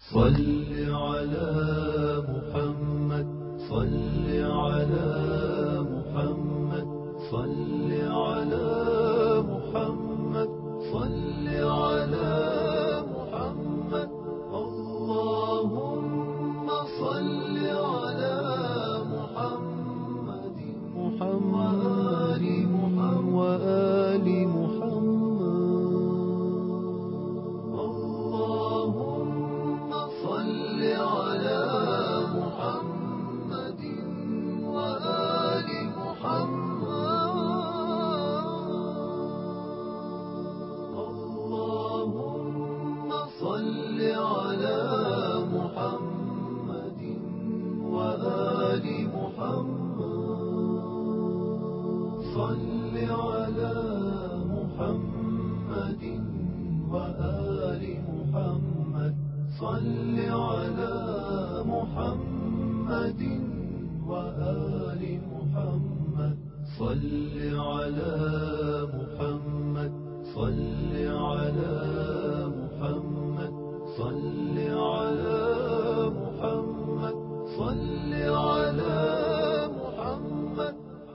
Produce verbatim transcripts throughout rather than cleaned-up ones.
صل على محمد صل على محمد صل على محمد صل على محمد اللهم صل على محمد محمد وآل محمد اللهم صل على محمد وآل محمد اللهم صل على محمد وآل محمد صل على محمد وآل محمد صل على محمد وآل محمد صل على محمد صل على محمد صل على محمد صل على محمد.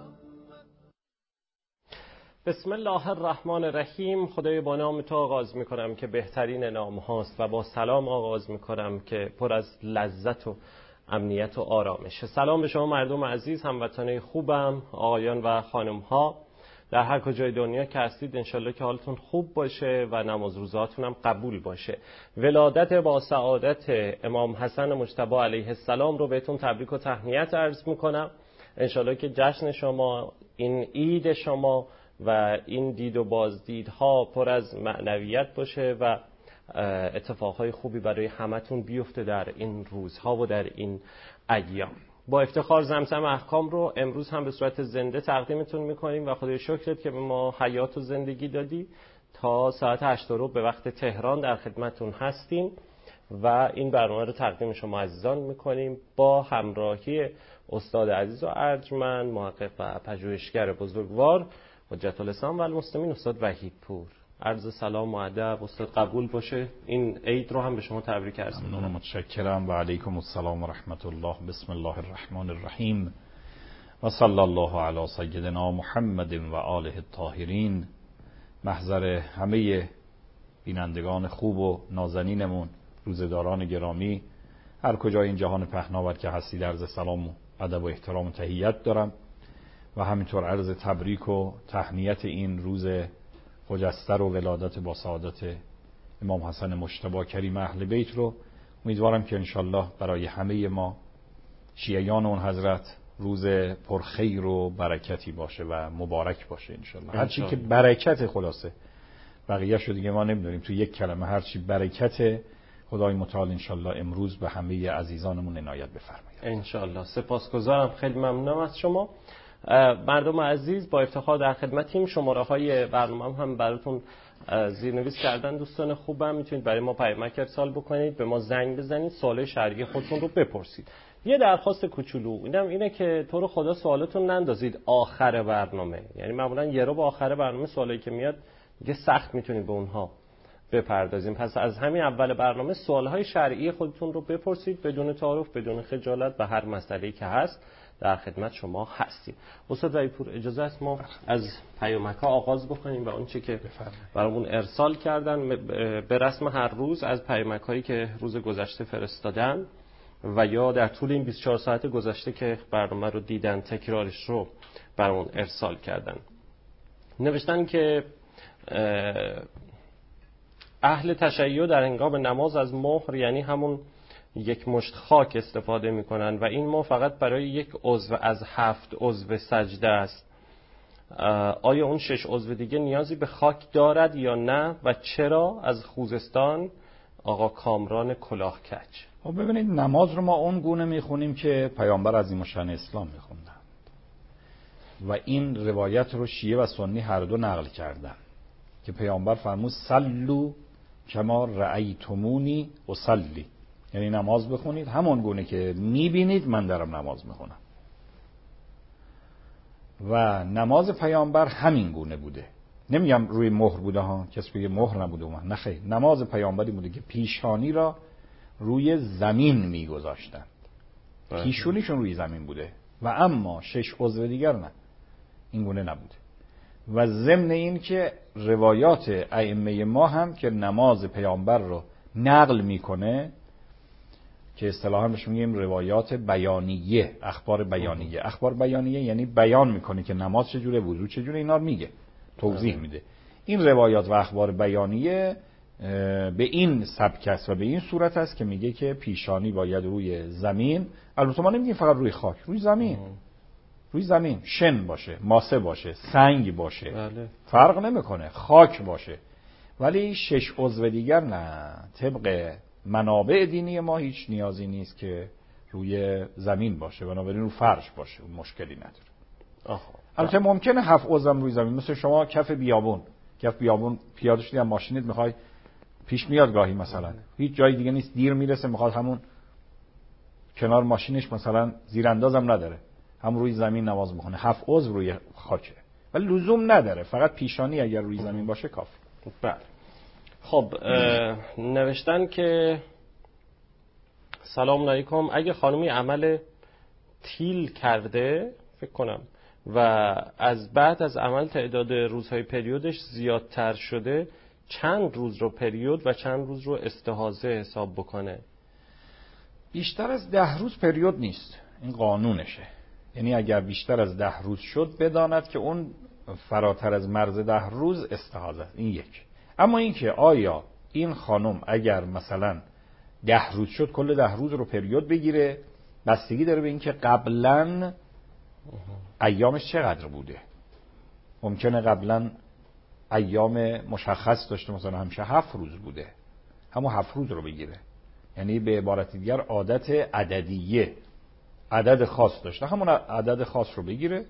بسم الله الرحمن الرحیم. خدای با نام تو آغاز می کنم که بهترین نام هاست و با سلام آغاز می کنم که پر از لذت و امنیت و آرامش. سلام به شما مردم عزیز، هموطنان خوبم، آقایان و خانم ها در هر کجای دنیا که هستید. انشالله که حالتون خوب باشه و نماز روزاتون هم قبول باشه. ولادت با سعادت امام حسن مجتبی علیه السلام رو بهتون تبریک و تهنیت عرض می کنم. انشالله که جشن شما، این عید شما و این دید و بازدیدها پر از معنویت باشه و اتفاقهای خوبی برای همتون بیفته در این روزها و در این ایام. با افتخار زمزم احکام رو امروز هم به صورت زنده تقدیمتون میکنیم و خدای شکرت که به ما حیات و زندگی دادی. تا ساعت هشت رو به وقت تهران در خدمتون هستیم و این برنامه رو تقدیم شما عزیزان میکنیم با همراهی استاد عزیز و ارجمند، محقق و پژوهشگر بزرگوار، حجت الاسلام و المسلمین، استاد وحیدپور. عرض سلام و ادب استاد قبول باشه. این عید رو هم به شما تبریک عرض می‌کنم. متشکرم و علیکم السلام و رحمت الله. بسم الله الرحمن الرحیم و صلی الله علی سیدنا محمد و آله الطاهرین. محضر همه بینندگان خوب و نازنینمون، روزداران گرامی، هر کجای این جهان پهناور که هستید، عرض سلام و ادب و احترام و تحیت دارم و همینطور عرض تبریک و تهنیت این روز خجسته و ولادت با سعادت امام حسن مجتبی کریم اهل بیت رو امیدوارم که انشالله برای همه ما شیعیان اون حضرت روز پرخیر و برکتی باشه و مبارک باشه انشالله. هرچی که برکت، خلاصه بقیه شو دیگه ما نمیدونیم تو یک کلمه، هرچی برکت خدای متعال انشالله امروز به همه عزیزانمون عنایت بفرمایید انشالله. سپاسگزارم، خیلی ممنونم از شما مردم عزیز. با افتخار در خدمتیم. شماره های برنامه هم براتون زیرنویس کردن دوستان خوبم. میتونید برای ما پیامک ارسال بکنید، به ما زنگ بزنید، سوال شرعی خودتون رو بپرسید. یه درخواست کوچولو اینم اینه که تو رو خدا سوالتون نندازید آخر برنامه. یعنی معمولا یه رو با آخر برنامه سوالی که میاد دیگه سخت میتونید به اونها بپردازیم. پس از همین اول برنامه سوالهای شرعی خودتون رو بپرسید بدون تعارف، بدون خجالت، به هر مسئله‌ای که هست در خدمت شما هستیم. استاد وحیدپور اجازه است ما از پیامک‌ها آغاز بکنیم و اون چه که برامون ارسال کردن به رسم هر روز از پیامک‌هایی که روز گذشته فرستادن و یا در طول این بیست و چهار ساعت گذشته که برنامه رو دیدن تکرارش رو برامون ارسال کردن. نوشتن که اهل تشیع در هنگام نماز از مهر، یعنی همون یک مشت خاک استفاده میکنن و این مهر فقط برای یک عضو از هفت عضو سجده است. آیا اون شش عضو دیگه نیازی به خاک دارد یا نه و چرا؟ از خوزستان آقا کامران کلاهکج. خب ببینید، نماز رو ما اون گونه میخونیم که پیامبر عظیم الشأن اسلام میخوندن و این روایت رو شیعه و سنی هر دو نقل کردن که پیامبر فرمود صلوا کما رأیتمونی اصلی، یعنی نماز بخونید همون گونه که میبینید من دارم نماز میخونم. و نماز پیامبر همین گونه بوده. نمیگم روی مهر بوده ها، کسی بگه مهر نبوده، نه خیر، نماز پیامبری بوده که پیشانی را روی زمین میگذاشتند. پیشونیشون روی زمین بوده و اما شش عضو دیگر نه، این گونه نبوده. و ضمن این که روایات ائمه ما هم که نماز پیامبر رو نقل میکنه که اصطلاحاً بهش میگیم روایات بیانیه، اخبار بیانیه. اخبار بیانیه یعنی بیان میکنه که نماز چجوره، وضو چجوره، اینا رو میگه، توضیح میده. این روایات و اخبار بیانیه به این سبک است و به این صورت است که میگه که پیشانی باید روی زمین، البته ما نمیگیم فقط روی خاک، روی زمین، روی زمین، شن باشه، ماسه باشه، سنگ باشه، بله. فرق نمیکنه، خاک باشه. ولی شش عضو دیگر نه، طبق منابع دینی ما هیچ نیازی نیست که روی زمین باشه، بنابراین رو فرش باشه، اون مشکلی نداره. البته ممکنه هفت عضو روی زمین، مثل شما کف بیابون، کف بیابون پیاده شدی هم ماشینت میخوای پیش میاد گاهی مثلا هیچ جای دیگه نیست، دیر میرسه، میخواد همون کنار ماشینش مثلا زیراندازم نداره، هم روی زمین نماز میخونه، هفت عضو روی خاکه، ولی لزوم نداره، فقط پیشانی اگر روی زمین باشه کافی. بله. خب نوشتن که سلام علیکم، اگه خانمی عمل تیل کرده فکر کنم و از بعد از عمل تعداد روزهای پریودش زیادتر شده، چند روز رو پریود و چند روز رو استحاضه حساب بکنه؟ بیشتر از ده روز پریود نیست، این قانونشه. یعنی اگر بیشتر از ده روز شد بداند که اون فراتر از مرز ده روز استحاضه است، این یک. اما این که آیا این خانم اگر مثلا ده روز شد کل ده روز رو پریود بگیره، بستگی داره به این که قبلا ایامش چقدر بوده. ممکنه قبلا ایام مشخص داشته، مثلا همیشه هفت روز بوده، همون هفت روز رو بگیره. یعنی به عبارت دیگر عادت عددیه، عدد خاص داشته، همون عدد خاص رو بگیره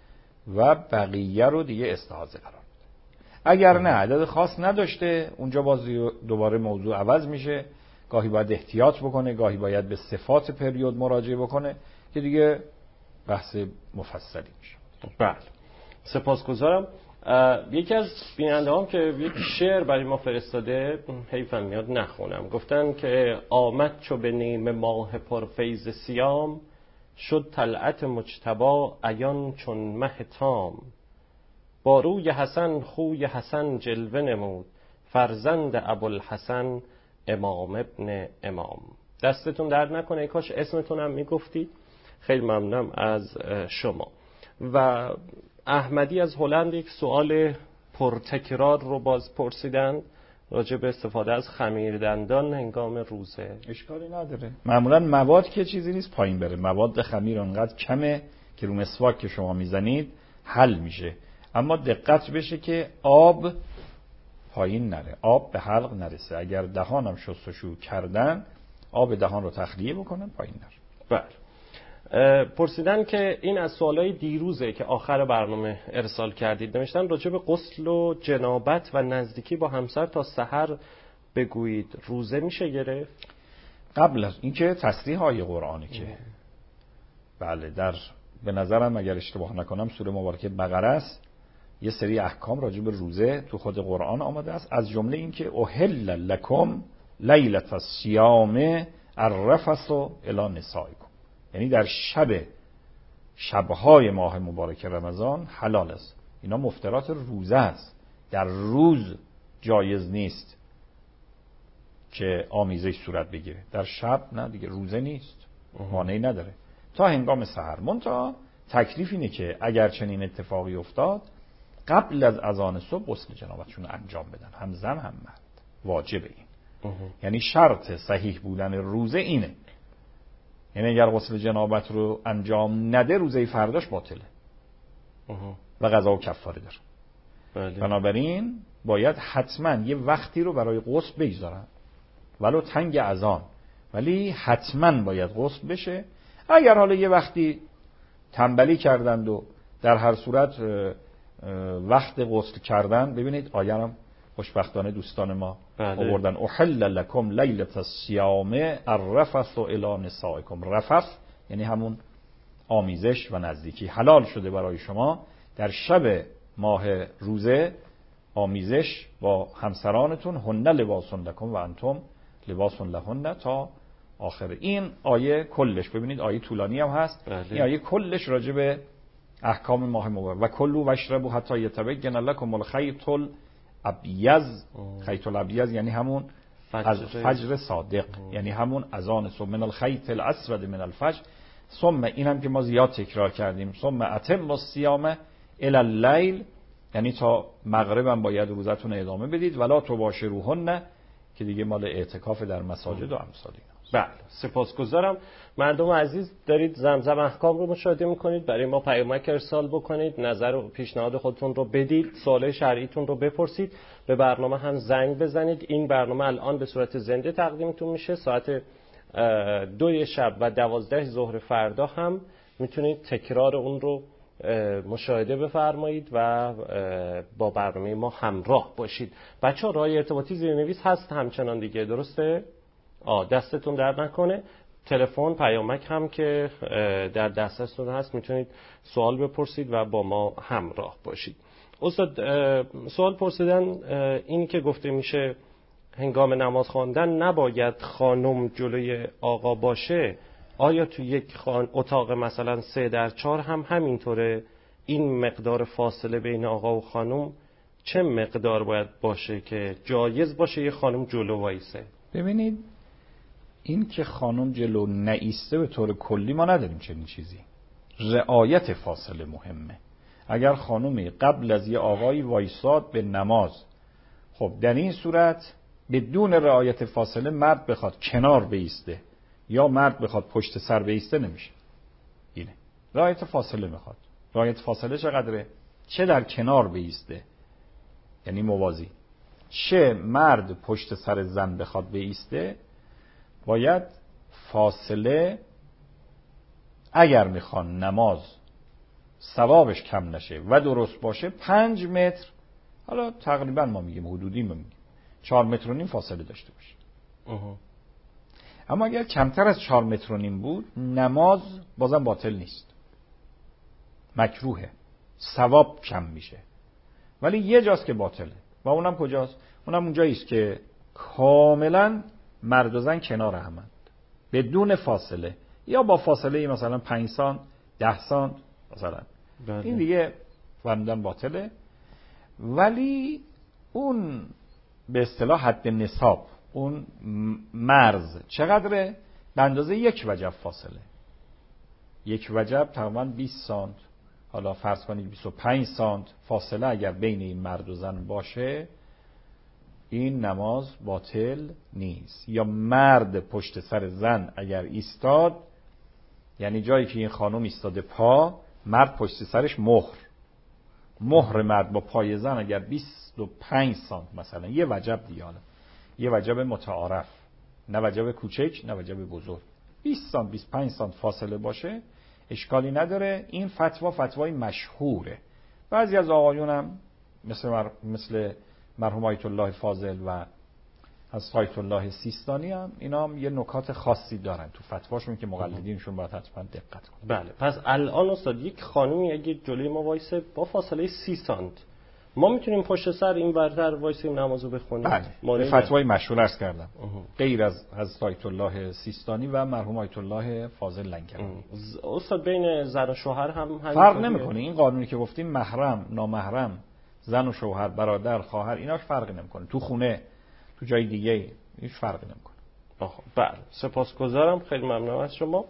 و بقیه رو دیگه استحاضه قرار بده. اگر نه عدد خاص نداشته، اونجا باز دوباره موضوع عوض میشه، گاهی باید احتیاط بکنه، گاهی باید به صفات پریود مراجعه بکنه که دیگه بحث مفصلی میشه. بله، سپاسگزارم. یکی از بیننده هم که یک شعر برای ما فرستاده، حیفم میاد نخونم، گفتن که آمد چو به نیم ماه پرفیض سیام، شد طلعت مجتبی عیان چون مه تام. با روی حسن خوی حسن جلوه نمود، فرزند ابوالحسن امام ابن امام. دستتون درد نکنه، کاش اسمتون هم میگفتید. خیلی ممنونم از شما. و احمدی از هلند یک سوال پرتکرار رو باز پرسیدن راجع به استفاده از خمیردندان هنگام روزه. اشکالی نداره، معمولا مواد که چیزی نیست پایین بره، مواد خمیر انقدر کمه که رو مسواک که شما میزنید حل میشه، اما دقت بشه که آب پایین نره، آب به حلق نرسه. اگر دهانم شستشو کردن آب دهان رو تخلیه بکنن پایین نره. بله. پرسیدن که این از سوالای دیروزه که آخر برنامه ارسال کردید، نوشتن راجع به غسل و جنابت و نزدیکی با همسر تا سحر بگویید، روزه میشه گرفت؟ قبل از اینکه تصریح آیه قرآنی که بله در به نظرم اگر اشتباه نکنم سوره مبارکه بقره است، یه سری احکام راجع به روزه تو خود قرآن آمده است، از جمله این که احل لکم لیلة الصیام الرفث الی نسائکم، یعنی در شب شبهای ماه مبارک رمضان حلال است. اینا مفترات روزه است، در روز جایز نیست که آمیزش صورت بگیره، در شب نه دیگه، روزه نیست، مانعی نداره تا هنگام سحر. منتها تکلیف اینه که اگر چنین اتفاقی افتاد قبل از اذان صبح غسل جنابتشون انجام بدن، هم زن هم مرد، واجب این. یعنی شرط صحیح بودن روزه اینه، یعنی اگر غسل جنابت رو انجام نده روزه فرداش باطله و قضا و کفاره داره. بله. بنابراین باید حتما یه وقتی رو برای غسل بگذارن، ولو تنگ اذان، ولی حتما باید غسل بشه. اگر حالا یه وقتی تنبلی کردند و در هر صورت وقت غسل کردن، ببینید آیرم خوشبختانه دوستان ما آوردن احل لکم لیلة الصیام الرفث الی نسائکم. رفث یعنی همون آمیزش و نزدیکی، حلال شده برای شما در شب ماه روزه آمیزش با همسرانتون، هن لباس لکم و انتم لباس لهن تا آخره. این آیه کلش، ببینید آیه طولانی هم هست. بله. این آیه کلش راجع به احکام ماه مبارک و کلوا واشربوا حتی یتبین لکم الخیط الابیض. خیط الابیض یعنی همون از فجر صادق، یعنی همون اذان صبح، من الخیط الاسود من الفجر. ثم اینم که ما زیاد تکرار کردیم، ثم اتم الصیام الی اللیل، یعنی تا مغرب هم باید روزتون ادامه بدید. ولا تباشروهن که دیگه مال اعتکاف در مساجد و امثال ایناست. بله، سپاسگزارم. مردم عزیز دارید زمزم احکام رو مشاهده میکنید، برای ما پیامک ارسال بکنید، نظر و پیشنهاد خودتون رو بدید، سوال شرعیتون رو بپرسید، به برنامه هم زنگ بزنید. این برنامه الان به صورت زنده تقدیمتون میشه. ساعت دوی شب و دوازده ظهر فردا هم میتونید تکرار اون رو مشاهده بفرمایید و با برنامه ما همراه باشید. بچه ها راه ارتباطی زیرنویس هست همچنان دیگه، درسته؟ آه دستتون درد نکنه. تلفن، پیامک هم که در دسترستون هست، میتونید سوال بپرسید و با ما همراه باشید. استاد سوال پرسیدن، این که گفته میشه هنگام نماز خواندن نباید خانم جلوی آقا باشه، آیا تو یک خان اتاق مثلا سه در چهار هم همینطوره؟ این مقدار فاصله بین آقا و خانم چه مقدار باید باشه که جایز باشه یه خانم جلو وایسه؟ ببینید این که خانم جلو نایسته به طور کلی ما نداریم چنین چیزی. رعایت فاصله مهمه. اگر خانمی قبل از یه آقایی وایساد به نماز، خب در این صورت بدون رعایت فاصله مرد بخواد کنار بایسته یا مرد بخواد پشت سر بایسته نمیشه. اینه رعایت فاصله میخواد. رعایت فاصله چقدره؟ چه در کنار بایسته یعنی موازی، چه مرد پشت سر زن بخواد بایسته، باید فاصله اگر میخوان نماز ثوابش کم نشه و درست باشه پنج متر، حالا تقریبا ما میگیم حدودی ما میگیم چهار متر و نیم فاصله داشته باشه. اه. اما اگر کمتر از چهار متر و نیم بود نماز بازم باطل نیست، مکروهه، ثواب کم میشه. ولی یه جاست که باطله و اونم کجاست؟ اونم اونجایی است که کاملا مرد و زن کنار همند بدون فاصله یا با فاصله مثلا پنج سانت ده سانت مثلا. بله. این دیگه فرمودن باطله. ولی اون به اصطلاح حد نصاب، اون مرز چقدره؟ به اندازه یک وجب فاصله. یک وجب تقریبا بیست سانت، حالا فرض کنید بیست و پنج سانت فاصله اگر بین این مرد و زن باشه این نماز باطل نیست. یا مرد پشت سر زن اگر ایستاد، یعنی جایی که این خانم ایستاده پا، مرد پشت سرش مهر، مهر مرد با پای زن اگر بیست و پنج سانت مثلا، یه وجب دیگه، یه وجب متعارف، نه وجب کوچک نه وجب بزرگ، بیست سانت بیست و پنج سانت فاصله باشه اشکالی نداره. این فتوا فتوای مشهوره. بعضی از آقایون هم مثل مر... مثل مرحوم آیت الله فاضل و از آیت الله سیستانی هم اینا هم یه نکات خاصی دارن تو فتواشون که مقلدینشون باید حتما دقت کنن. بله. پس الان استاد یک خانومی اگه جلوی ما وایسه با فاصله سی سانت، ما میتونیم پشت سر این برتر وایسیم نمازو بخونیم؟ بله. فتوای مشهور عرض کردم غیر از حضرت آیت الله سیستانی و مرحوم آیت الله فاضل لنگرانی. استاد بین زن و شوهر هم فرق نمیکنه. این قانونی که گفتیم محرم نامحرم، زن و شوهر، برادر، خواهر، ایناش فرق نمیکنه. تو خونه تو جای دیگه هیچ فرقی نمیکنه. بله. سپاسگزارم، خیلی ممنونم از شما.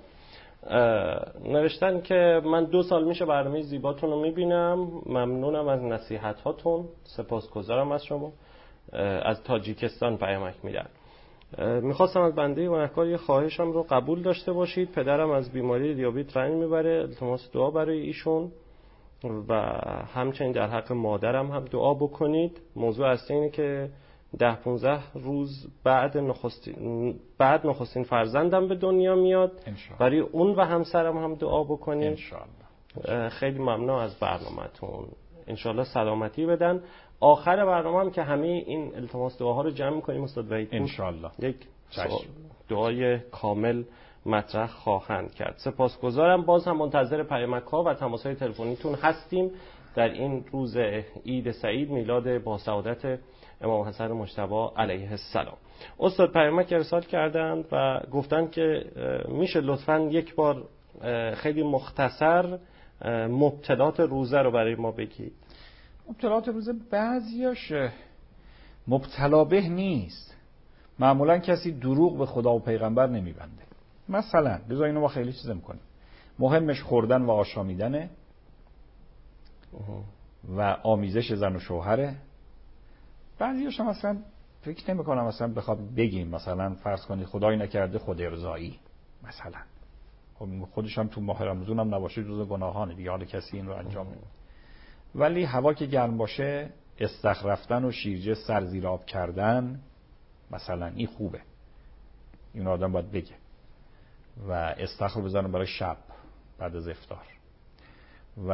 نوشتن که من دو سال میشه برنامه زیباتون رو میبینم، ممنونم از نصیحت هاتون، سپاسگزارم از شما. از تاجیکستان پیامک میدن. میخواستم از بنده گناهکار یه خواهشم رو قبول داشته باشید. پدرم از بیماری دیابت رنج میبره، التماس دعا برای ایشون و همچنین در حق مادرم هم دعا بکنید. موضوع اصلی اینه که ده پونزده روز بعد نخستین بعد نخستین فرزندم به دنیا میاد. برای اون و همسرم هم دعا بکنید انشالله. خیلی ممنون از برنامه‌تون، انشالله سلامتی بدن. آخر برنامه هم که همه این التماس دعاها رو جمع می‌کنیم استاد وحید انشالله یک دعای کامل مطرح خواهند کرد. سپاسگزارم. باز هم منتظر پیامک‌ها و تماس‌های تلفنیتون هستیم در این روز عید سعید، میلاد با سعادت امام حسن مجتبی علیه السلام. استاد پیامک ارسال کردند و گفتند که میشه لطفاً یک بار خیلی مختصر مبطلات روزه رو برای ما بگید. مبطلات روزه بعضیاش مبتلا به نیست. معمولا کسی دروغ به خدا و پیغمبر نمیبنده. مثلا بذار اینو ما خیلی چیز میکنیم، مهمش خوردن و آشامیدنه و آمیزش زن و شوهره. بعضیاش هم مثلا فکر نمی کنم مثلا بخواد بگیم، مثلا فرض کنید خدای نکرده خود ارضایی مثلا، خب خودش هم تو ماه رمضان هم نباشه جزء گناهانه دیگه، حال کسی این رو انجام نمیده. ولی هوا که گرم باشه استخر رفتن و شیرجه سر زیر آب کردن مثلا این خوبه، این آدم باید بگه و استخر بزنه برای شب بعد از افطار. و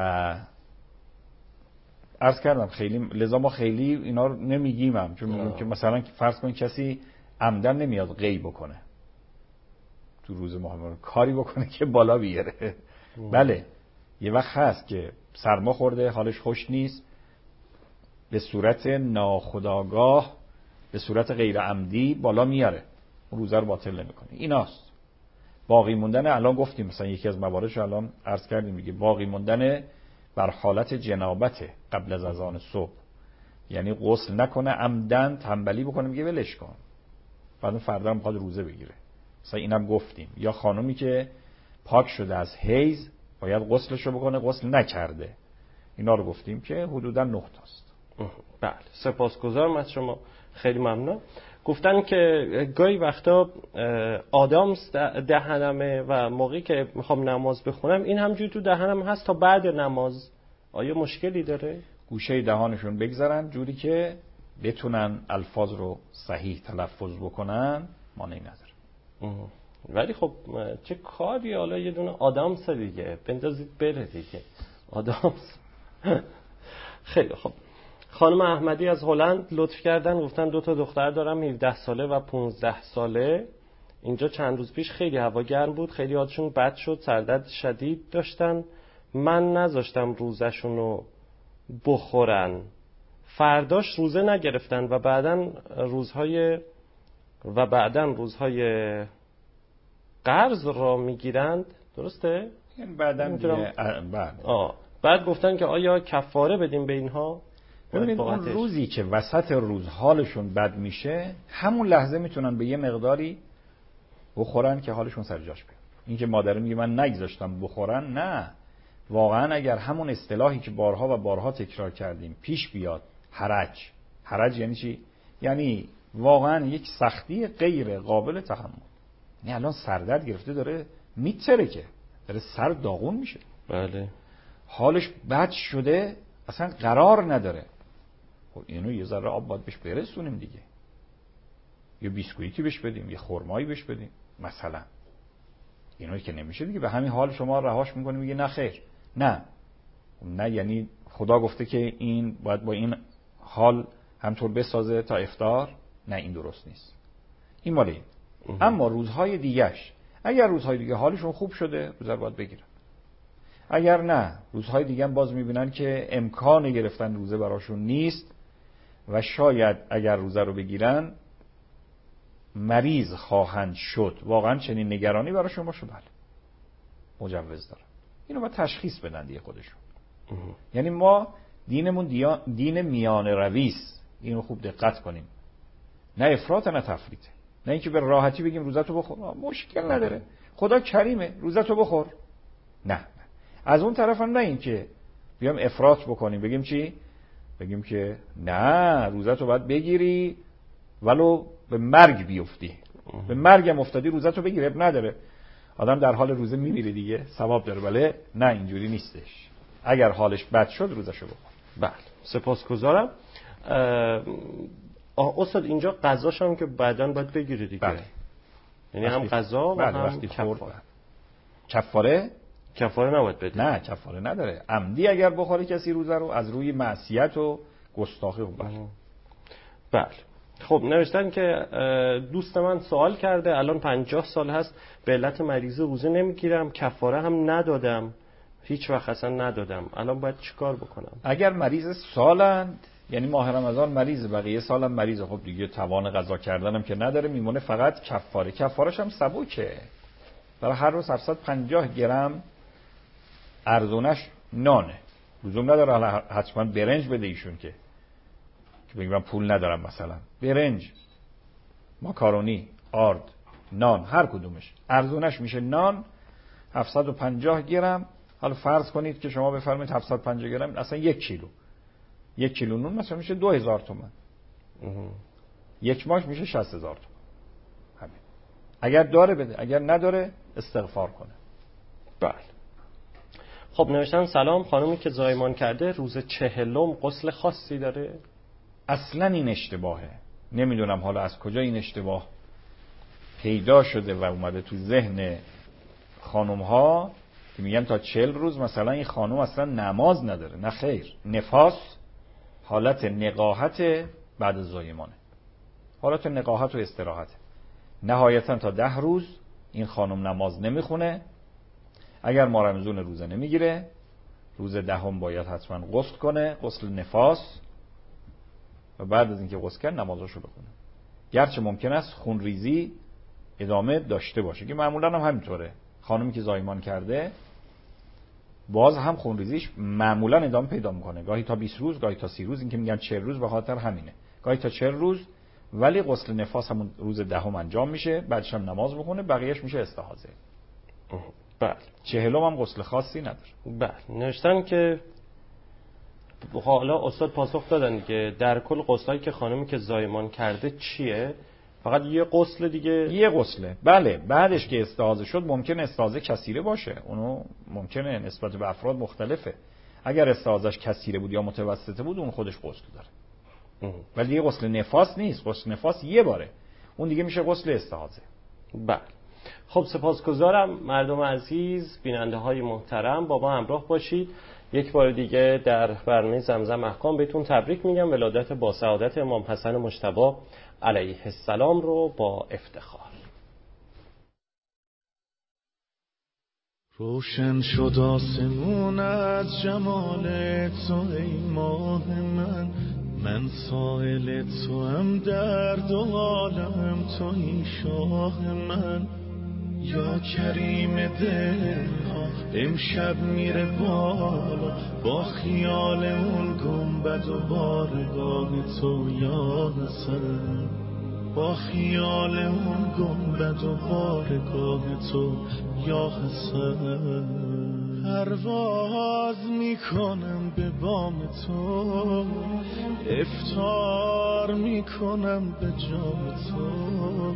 عرض کردم خیلی لذا ما خیلی اینا رو نمیگیم هم، چون میگیم که مثلا فرض کن کسی عمدن نمیاد غیب بکنه تو روز محرم، کاری بکنه که بالا بیاره. بله یه وقت هست که سرما خورده حالش خوش نیست، به صورت ناخودآگاه به صورت غیر عمدی بالا میاره، اون روزه رو باطل نمیکنه. ایناست باقی موندن. الان گفتیم مثلا یکی از مواردش الان عرض کردیم میگه باقی موندن بر حالت جنابت قبل از اذان صبح، یعنی غسل نکنه عمدن، تنبلی بکنه میگه ولش کن، بعد فردا هم میخواد روزه بگیره. مثلا اینم گفتیم. یا خانومی که پاک شده از حیض باید غسلشو بکنه، غسل نکرده. اینا رو گفتیم که حدوداً نه تاست. بله سپاسگزارم از شما، خیلی ممنون. گفتن که گاهی وقتا آدامس دهنمه و موقعی که میخوام نماز بخونم این همجوری تو دهنم هست تا بعد نماز، آیا مشکلی داره؟ گوشه دهانشون بگذارن جوری که بتونن الفاظ رو صحیح تلفظ بکنن، مانعی نداره. ولی خب چه کاری، حالا یه دونه آدامس دیگه بندازید بره دیگه آدامس. خیلی خب. خانم احمدی از هلند لطف کردن، گفتن دو تا دختر دارم هفده ساله و پانزده ساله. اینجا چند روز پیش خیلی هوا گرم بود، خیلی حالشون بد شد، سردرد شدید داشتن. من نذاشتم روزشون رو بخورن، فرداش روزه نگرفتن و بعدن روزهای و بعدن روزهای قرض را میگیرند، درسته؟ یعنی بعدن بعد آه. بعد گفتن که آیا کفاره بدیم به اینها؟ ببینید اون روزی که وسط روز حالشون بد میشه همون لحظه میتونن به یه مقداری بخورن که حالشون سر جاش بیاد. این که مادر میگه من نگذاشتم بخورن، نه، واقعا اگر همون اصطلاحی که بارها و بارها تکرار کردیم پیش بیاد، حرج. حرج یعنی چی؟ یعنی واقعا یک سختی غیر قابل تحمل. نه الان سردرد گرفته داره میترکه، داره سر داغون میشه، بله حالش بد شده، اصلا قرار نداره. خب اینو یه ذره آب باید بهش برسونیم دیگه، یه بیسکویتی بهش بدیم، یه خرمایی بهش بدیم مثلا. اینو که نمیشه دیگه به همین حال شما رهاش میکنیم میگه نه خیر. نه نه یعنی خدا گفته که این باید با این حال همطور بسازه تا افطار، نه این درست نیست، این مالی. اما روزهای دیگهش اگر روزهای دیگه حالشون خوب شده روزه رو باید بگیرن، اگر نه روزهای دیگه هم باز میبینن که امکان گرفتن روزه براشون نیست و شاید اگر روزه رو بگیرن مریض خواهند شد، واقعا چنین نگرانی براشون باشه، بله مجوز داره. اینو باید تشخیص بدن دیگه خودشون. یعنی ما دینمون دیا... دین میان رویست، اینو خوب دقت کنیم، نه افراط نه تفریط، نه اینکه به راحتی بگیم روزتو بخور مشکل نداره خدا کریمه روزتو بخور، نه. از اون طرف هم نه اینکه بیام افراط بکنیم بگیم چی؟ بگیم که نه روزتو باید بگیری ولو به مرگ بیفتی، به مرگ هم افتادی روزتو بگیره، نداره، آدم در حال روزه میمیره دیگه ثواب داره. بله نه اینجوری نیستش، اگر حالش بد شد روزشو بخور. بله سپاسگزارم. آه استاد اینجا قضاش هم که بعداً باید بگیره دیگه. بله. یعنی هم قضا و بله. هم کفاره. کفاره کفاره نباید بده. نه کفاره نداره. عمدی اگر بخوره کسی روزه رو از روی معصیت و گستاخی و بله. بله. خب نوشتن که دوست من سوال کرده الان پنجاه سال هست به علت مریضی روزه نمیگیرم، کفاره هم ندادم، هیچ وقت اصلا ندادم، الان باید چیکار بکنم؟ اگر مریض سالند یعنی ماه رمضان مریضه، بقیه سالم مریضه، خب دیگه توان غذا کردنم که نداره، میمونه فقط کفاره. کفارش هم سبکه، برای هر روز هفتصد و پنجاه گرم ارزونش نانه. لزوم نداره حالا حتما برنج بده ایشون که که بگم پول ندارم، مثلا برنج، ماکارونی، آرد، نان، هر کدومش ارزونش میشه نان هفتصد و پنجاه گرم. حالا فرض کنید که شما بفرمایید هفتصد و پنجاه گرم اصلا یک کیلو، یک کیلو نون مثلا میشه دو هزار تومان، یک ماش میشه شصت هزار تومان. همین. اگر داره بده، اگر نداره استغفار کنه. بله. خب نوشتن سلام، خانومی که زایمان کرده روز چهلم غسل خاصی داره؟ اصلا این اشتباهه. نمیدونم حالا از کجا این اشتباه پیدا شده و اومده تو ذهن خانم ها که میگن تا چهل روز مثلا این خانم اصلا نماز نداره. نه خیر، نفاس حالت نقاحت بعد از زایمانه، حالت نقاحت و استراحت. نهایتا تا ده روز این خانم نماز نمیخونه. اگر ما رمضان روزه نمیگیره، روز دهم باید حتما غسل کنه، غسل نفاس، و بعد از اینکه غسل کرد نمازاشو بخونه. گرچه ممکن است خونریزی ادامه داشته باشه که معمولا هم همینطوره، خانمی که زایمان کرده باز هم خونریزیش معمولا ادامه پیدا میکنه، گاهی تا بیست روز، گاهی تا سی روز. این که میگن چهل روز به خاطر همینه، گاهی تا چهل روز. ولی غسل نفاس همون روز دهم انجام میشه، بعدش هم نماز بخونه، بقیهش میشه استحاضه. بله. چهلم هم غسل خاصی نداره. بله. نوشتن که حالا استاد پاسخ دادن که در کل غسلایی که خانمی که زایمان کرده چیه؟ فقط یه غسل دیگه؟ یه غسله. بله، بعدش که استحاضه شد ممکن استحاضه کثیره باشه، اونو ممکنه نسبت به افراد مختلفه. اگر استحاضهش کثیره بود یا متوسطه بود اون خودش غسل داره. ولی یه غسل نفاس نیست، غسل نفاس یه باره، اون دیگه میشه غسل استحاضه. بله. خب سپاسگزارم مردم عزیز، بیننده های محترم، با ما همراه باشید. یک بار دیگه در برنامه زمزم احکام بهتون تبریک میگم، ولادت با سعادت امام حسن مجتبی علیه السلام رو با افتخار. روشن شد آسمون از جمال تو ای ماه من، من سائل تو هم در دو عالم تویی شاه من. یا کریم دلها امشب میره بالا، با خیال اون گنبد و بارگاه تو یا حسن، با خیال اون گنبد و بارگاه تو یا حسن. پرواز میکنم به بام تو، افطار میکنم به جام تو،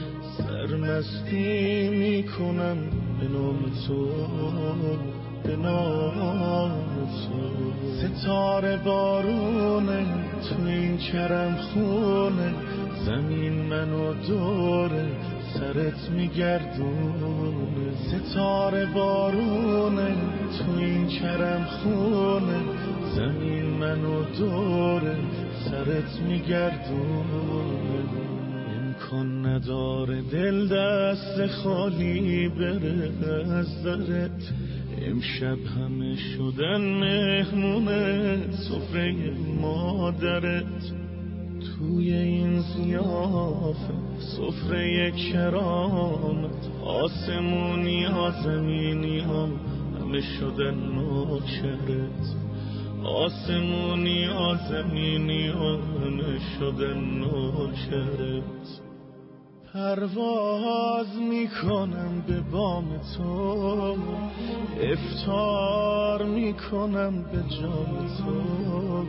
سرمستی میکنم به نام تو، به نام تو. ستاره بارونه تو این کرم خونه، زمین منو دوره سرت میگردونه. ستاره بارونه تو این کرم خونه، زمین منو دوره سرت میگردونه. امکان نداره دل دست خالی بره از درت، امشب همه شدن مهمونه سفره مادرت. توی این ضیافت سفره کرامت، آسمونی ها زمینی ها همه شدن نوکرت، آسمونی ها زمینی ها همه شدن نوکرت. پرواز میکنم به بام تو، افطار میکنم به جام تو،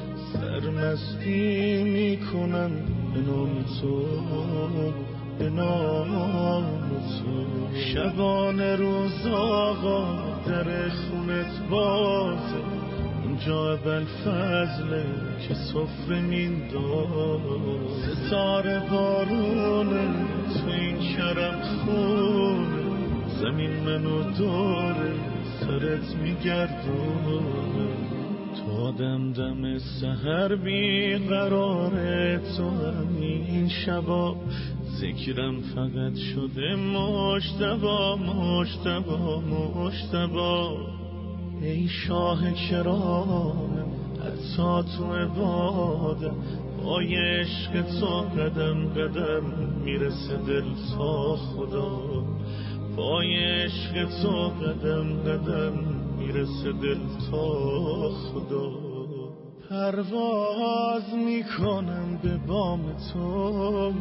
سرمستی میکنم به نام تو، به نام تو. شبانه روز آقا در خونت بازه، اونجا ابوالفضله که سفره میندازه. ستاره بارونه تو این کرم خونه، زمین منو دوره سرت میگردونه. تا دم دم سحر بی قراره تو همین شبا، ذکرم فقط شده مجتبا مجتبا مجتبا. ای شاه کرام حتی تو عبادت پای عشق تو قدم قدم میرسه دل تا خدا، پای عشق تو قدم قدم میرسه دل تا خدا. پرواز میکنم به بام تو،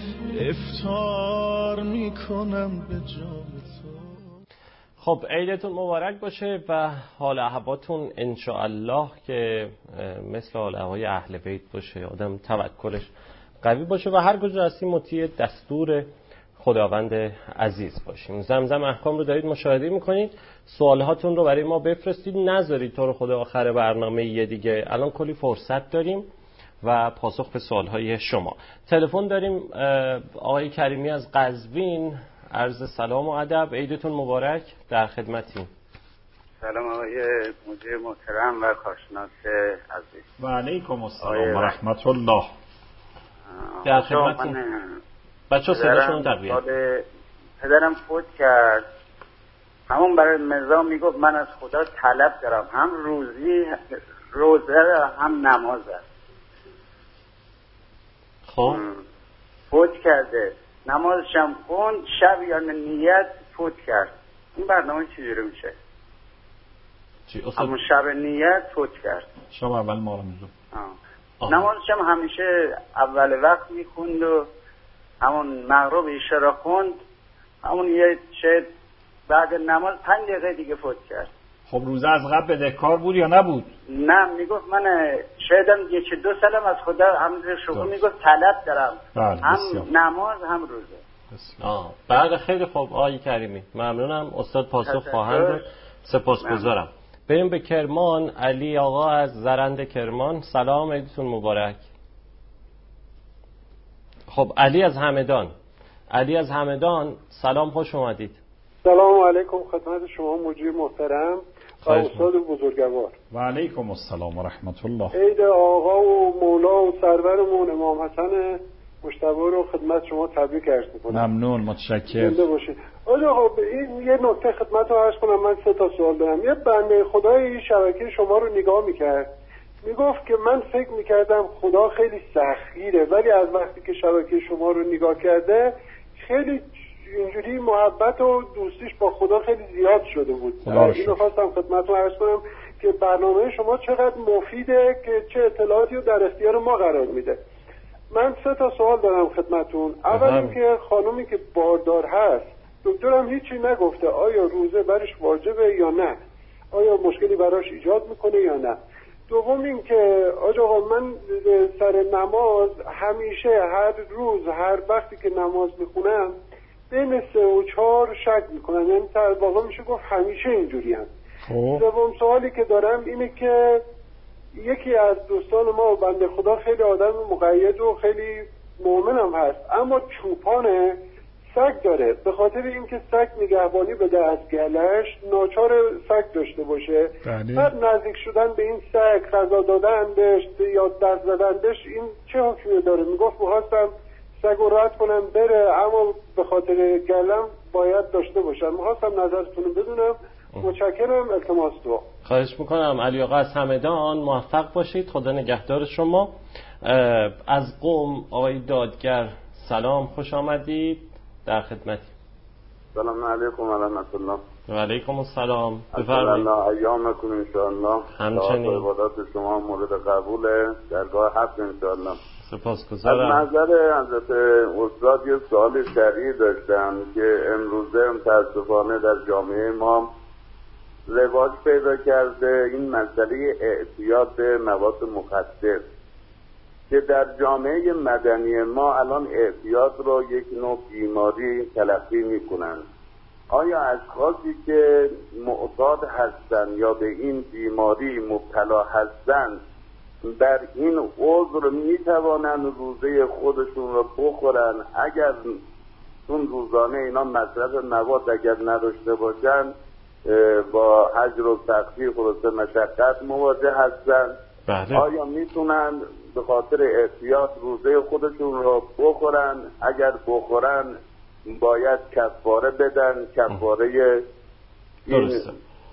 افطار میکنم به جام تو. خب عیدتون مبارک باشه و حال احوالتون انشاءالله که مثل حال احوال اهل بیت باشه، آدم توکلش قوی باشه و هر کجا هستیم مطیع دستور خداوند عزیز باشیم. زمزم احکام رو دارید مشاهده میکنید، سوالهاتون رو برای ما بفرستید، نذارید تو رو خدا آخر برنامه یه دیگه، الان کلی فرصت داریم و پاسخ به سوالهای شما. تلفن داریم آقای کریمی از قزوین. عرض سلام و ادب، عیدتون مبارک، در خدمتیم. سلام آقای مجری محترم و کارشناس عزیز. و علیکم السلام و رحمت الله. در خدمتیم. بچه صداشون تقویه. پدرم فوت کرد، همون برای مرزا میگفت من از خدا طلب دارم، هم روزی روزه هم نماز هست. خب فوت کرده، نمازش هم خوند، شب یا نیت فوت کرد. این برنامه چجوری میشه؟ همون شب نیت فوت کرد، شب اول ما رو میدون. نمازش هم همیشه اول وقت میخوند و همون مغرب عشا را خوند، همون یه شاید بعد نماز پنج دقیقه دیگه فوت کرد. خب روزه از قبل بدهکار بود یا نبود؟ نه، میگفت من شایدم یکی دو سالم از خدا همونجور شکر میگفت طلب دارم، هم نماز هم روزه. آه بعد خیلی خوب آقای کریمی، ممنونم. استاد پاسخ خواهند، سپاسگزارم. بریم به کرمان. علی آقا از زرند کرمان، سلام، عیدتون مبارک. خب علی از همدان. علی از همدان، سلام، خوش اومدید. سلام علیکم خدمت شما مجری محترم و استاد بزرگوار. و علیکم السلام و رحمت الله. عید آقا و مولا و سرورمون امام حسن مجتبی رو خدمت شما تبریک عرض می‌کنم. ممنون، متشکرم. زنده باشید. آقا این یه نکته خدمت رو عرض کنم، من سه تا سوال دارم. یه بنده خدای شبکه شما رو نگاه می‌کرد، میگفت که من فکر می‌کردم خدا خیلی سختگیره، ولی از وقتی که شبکه شما رو نگاه کرده خیلی اینجوری محبت و دوستیش با خدا خیلی زیاد شده بود. اینو خواستم خدمتتون عرض کنم که برنامه شما چقدر مفیده که چه اطلاعاتی رو در اختیار ما قرار میده. من سه تا سوال دارم خدمتتون. اول اینکه خانومی که باردار هست، دکترم هیچی نگفته آیا روزه برش واجبه یا نه، آیا مشکلی براش ایجاد میکنه یا نه. دوم این که آقا من سر نماز همیشه هر روز هر وقتی که نماز میخونم بین سه و چهار شک میکنم، یعنی در واقع میشه گفت همیشه اینجوری هم. سوم سوالی که دارم اینه که یکی از دوستان ما بنده خدا خیلی آدم مقید و خیلی مؤمن هم هست، اما چوپانه، سگ داره، به خاطر اینکه سگ نگهبانی بده از گلش ناچار سگ داشته باشه. بعد نزدیک شدن به این سگ، غذا دادن بهش یا دست زدن بهش، این چه حکمی داره؟ میگفت میخواستم سگ رو رد کنم بره، اما به خاطر گلم باید داشته باشم. میخواستم نظرتون رو بدونم. متشکرم، التماس دعا. خواهش میکنم. علی آقا از همدان، موفق باشید، خدا نگهدار شما. از قم آقای دادگر، سلام، خوش آمدید، در خدمتی. سلام علیکم و رحمت الله. و علیکم السلام، بفرمایید. الله ایامکم ان شاء الله. همچنین عبادات شما مورد قبول درگاه حق ان شاء الله. سپاسگزارم. از نظر حضرت استاد یه سوال سریع داشتم که امروزه متاسفانه در جامعه ما رواج پیدا کرده این مسئله اعتیاد به مواد مخدر که در جامعه مدنی ما الان اعتیاد رو یک نوع بیماری تلقی میکنن. آیا اشخاصی که معتاد هستن یا به این بیماری مبتلا هستن در این عذر میتوانن روزه خودشون رو بخورن؟ اگر اون روزانه اینا مصرف مواد اگر نداشته باشن با هجر و تخفیف و مشقت مواجه هستن، بله. آیا میتونن به خاطر احتیاط روزه خودشون رو بخورن؟ اگر بخورن باید کفاره بدن، کفاره این درسته.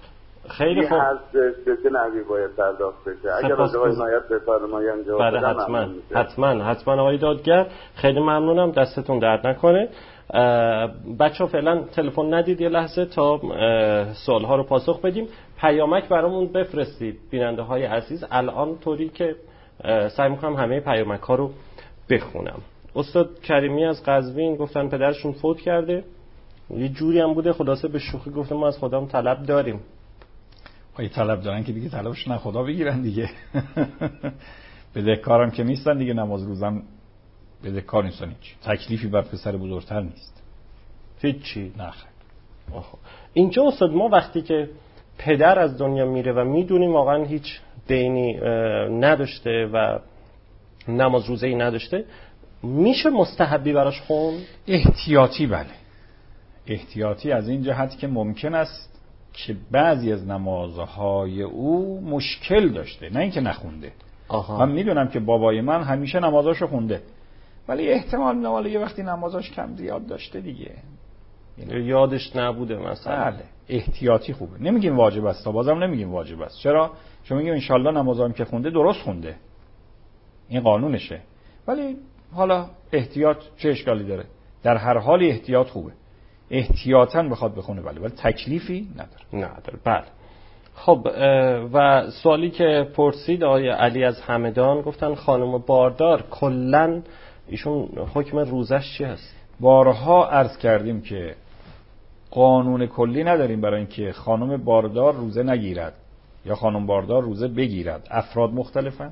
خیلی خوب. هستش به چه نحوی باید پرداخت بشه؟ اگر آقای عنایت بفرمایند جواب بله بدم حتما حتما حتما آقای دادگر، خیلی ممنونم، دستتون درد نکنه. بچه ها فعلا تلفن ندید یه لحظه تا سوال ها رو پاسخ بدیم. پیامک برامون بفرستید بیننده های عزیز الان، طوری که سعی میکنم همه پیامک ها رو بخونم. استاد کریمی از قزوین گفتن پدرشون فوت کرده، یه جوری هم بوده خلاصه به شوخی گفتم ما از خدام طلب داریم. خواهی طلب دارن که دیگه طلبش نه خدا بگیرن دیگه. بدهکارم که نیستن دیگه، نماز روزم بدهکار نیستن، هیچ تکلیفی بر پسر بزرگتر نیست، هیچی نه خیر. اینجا استاد ما وقتی که پدر از دنیا میره و میدونیم واقعا هیچ دینی نداشته و نماز روزه‌ای نداشته، میشه مستحبی براش خوند؟ احتیاطی بله، احتیاطی از این جهت که ممکن است که بعضی از نمازهای او مشکل داشته، نه اینکه نخونده. آها. من میدونم که بابای من همیشه نمازاشو خونده، ولی احتمال می‌دم یه وقتی نمازاش کم زیاد داشته دیگه، یعنی یادش نبوده مثلا. بله احتیاطی خوبه. نمیگیم واجب است، بازم نمیگیم واجب است. چرا؟ چون میگیم انشالله نمازام که خونده درست خونده، این قانونشه. ولی حالا احتیاط چه اشکالی داره؟ در هر حال احتیاط خوبه، احتیاطاً بخواد بخونه بله، ولی تکلیفی نداره. نداره بله. خب و سوالی که پرسید آقای علی از همدان گفتن خانم باردار کلاً ایشون حکم روزش چی هست؟ بارها عرض کردیم که قانون کلی نداریم برای اینکه خانم باردار روزه نگیرد یا خانم باردار روزه بگیرد. افراد مختلفن،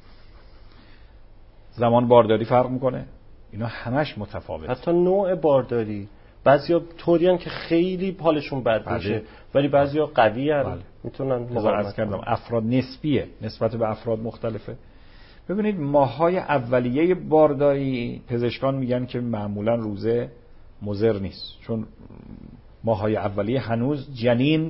زمان بارداری فرق میکنه، اینا همش متفاوت. حتی نوع بارداری، بعضیا طوریان که خیلی حالشون بد بله. میشه ولی بعضیا قوی ان بله. میتونن مقاومت کنن. افراد نسبیه، نسبت به افراد مختلفه. ببینید ماه‌های اولیه بارداری پزشکان میگن که معمولا روزه مضر نیست، چون ماه‌های اولیه هنوز جنین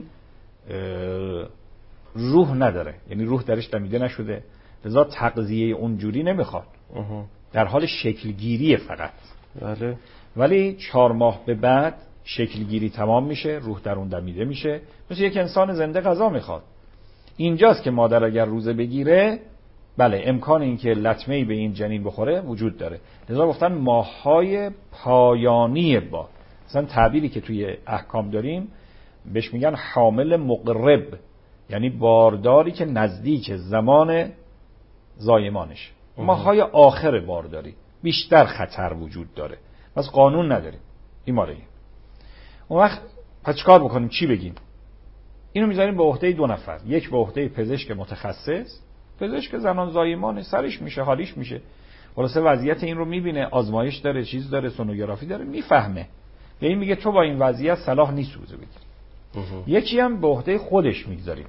روح نداره، یعنی روح درش دمیده نشده، لذا تغذیه اونجوری نمیخواد، در حال شکلگیری فقط. بله. ولی چهار ماه به بعد شکلگیری تمام میشه، روح در اون دمیده میشه، مثل یک انسان زنده غذا میخواد. اینجاست که مادر اگر روزه بگیره بله امکان این که لطمه‌ای به این جنین بخوره وجود داره. لذا گفتن ماه‌های پایانی با، مثلا تعبیری که توی احکام داریم بهش میگن حامل مقرب، یعنی بارداری که نزدیک زمان زایمانش. ماه‌های آخر بارداری بیشتر خطر وجود داره، پس قانون نداریم این ماره. اون وقت پس چیکار بکنیم؟ چی بگیم؟ اینو میذاریم به عهده دو نفر، یک به عهده پزشک متخصص، پزشک زنان زایمان سرش میشه حالیش میشه، خلاصه وضعیت این رو میبینه، آزمایش داره، چیز داره، سونوگرافی داره، میفهمه، به این میگه تو با این وضعیت صلاح نیست روزه بگیری. یکی هم به عهده خودش میذاریم،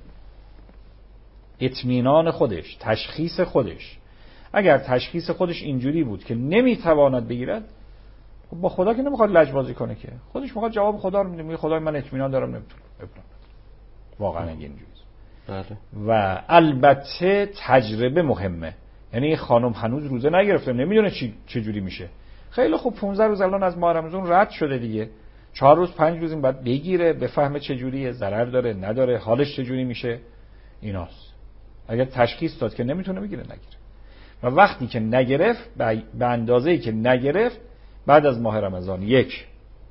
اطمینان خودش، تشخیص خودش. اگر تشخیص خودش اینجوری بود که نمیتواند بگیرد، با خدا که نمیخواد لجبازی کنه، که خودش میخواد جواب خدا رو میده، میگه خدای من اطمینان دارم نمیتونم ببرم. واقعا اینجوریه. بله. و البته تجربه مهمه، یعنی خانم هنوز روزه نگرفته، نمیدونه چی چه جوری میشه. خیلی خوب پانزده روز الان از ماه رمضان رد شده دیگه، چهار روز پنج روز این بعد بگیره، بفهمه چه جوریه، ضرر داره نداره، حالش چه جوری میشه، ایناست. اگر تشخیص داد که نمیتونه بگیره نگیره. و وقتی که نگرفت به اندازه‌ای که نگرفت بعد از ماه رمضان یک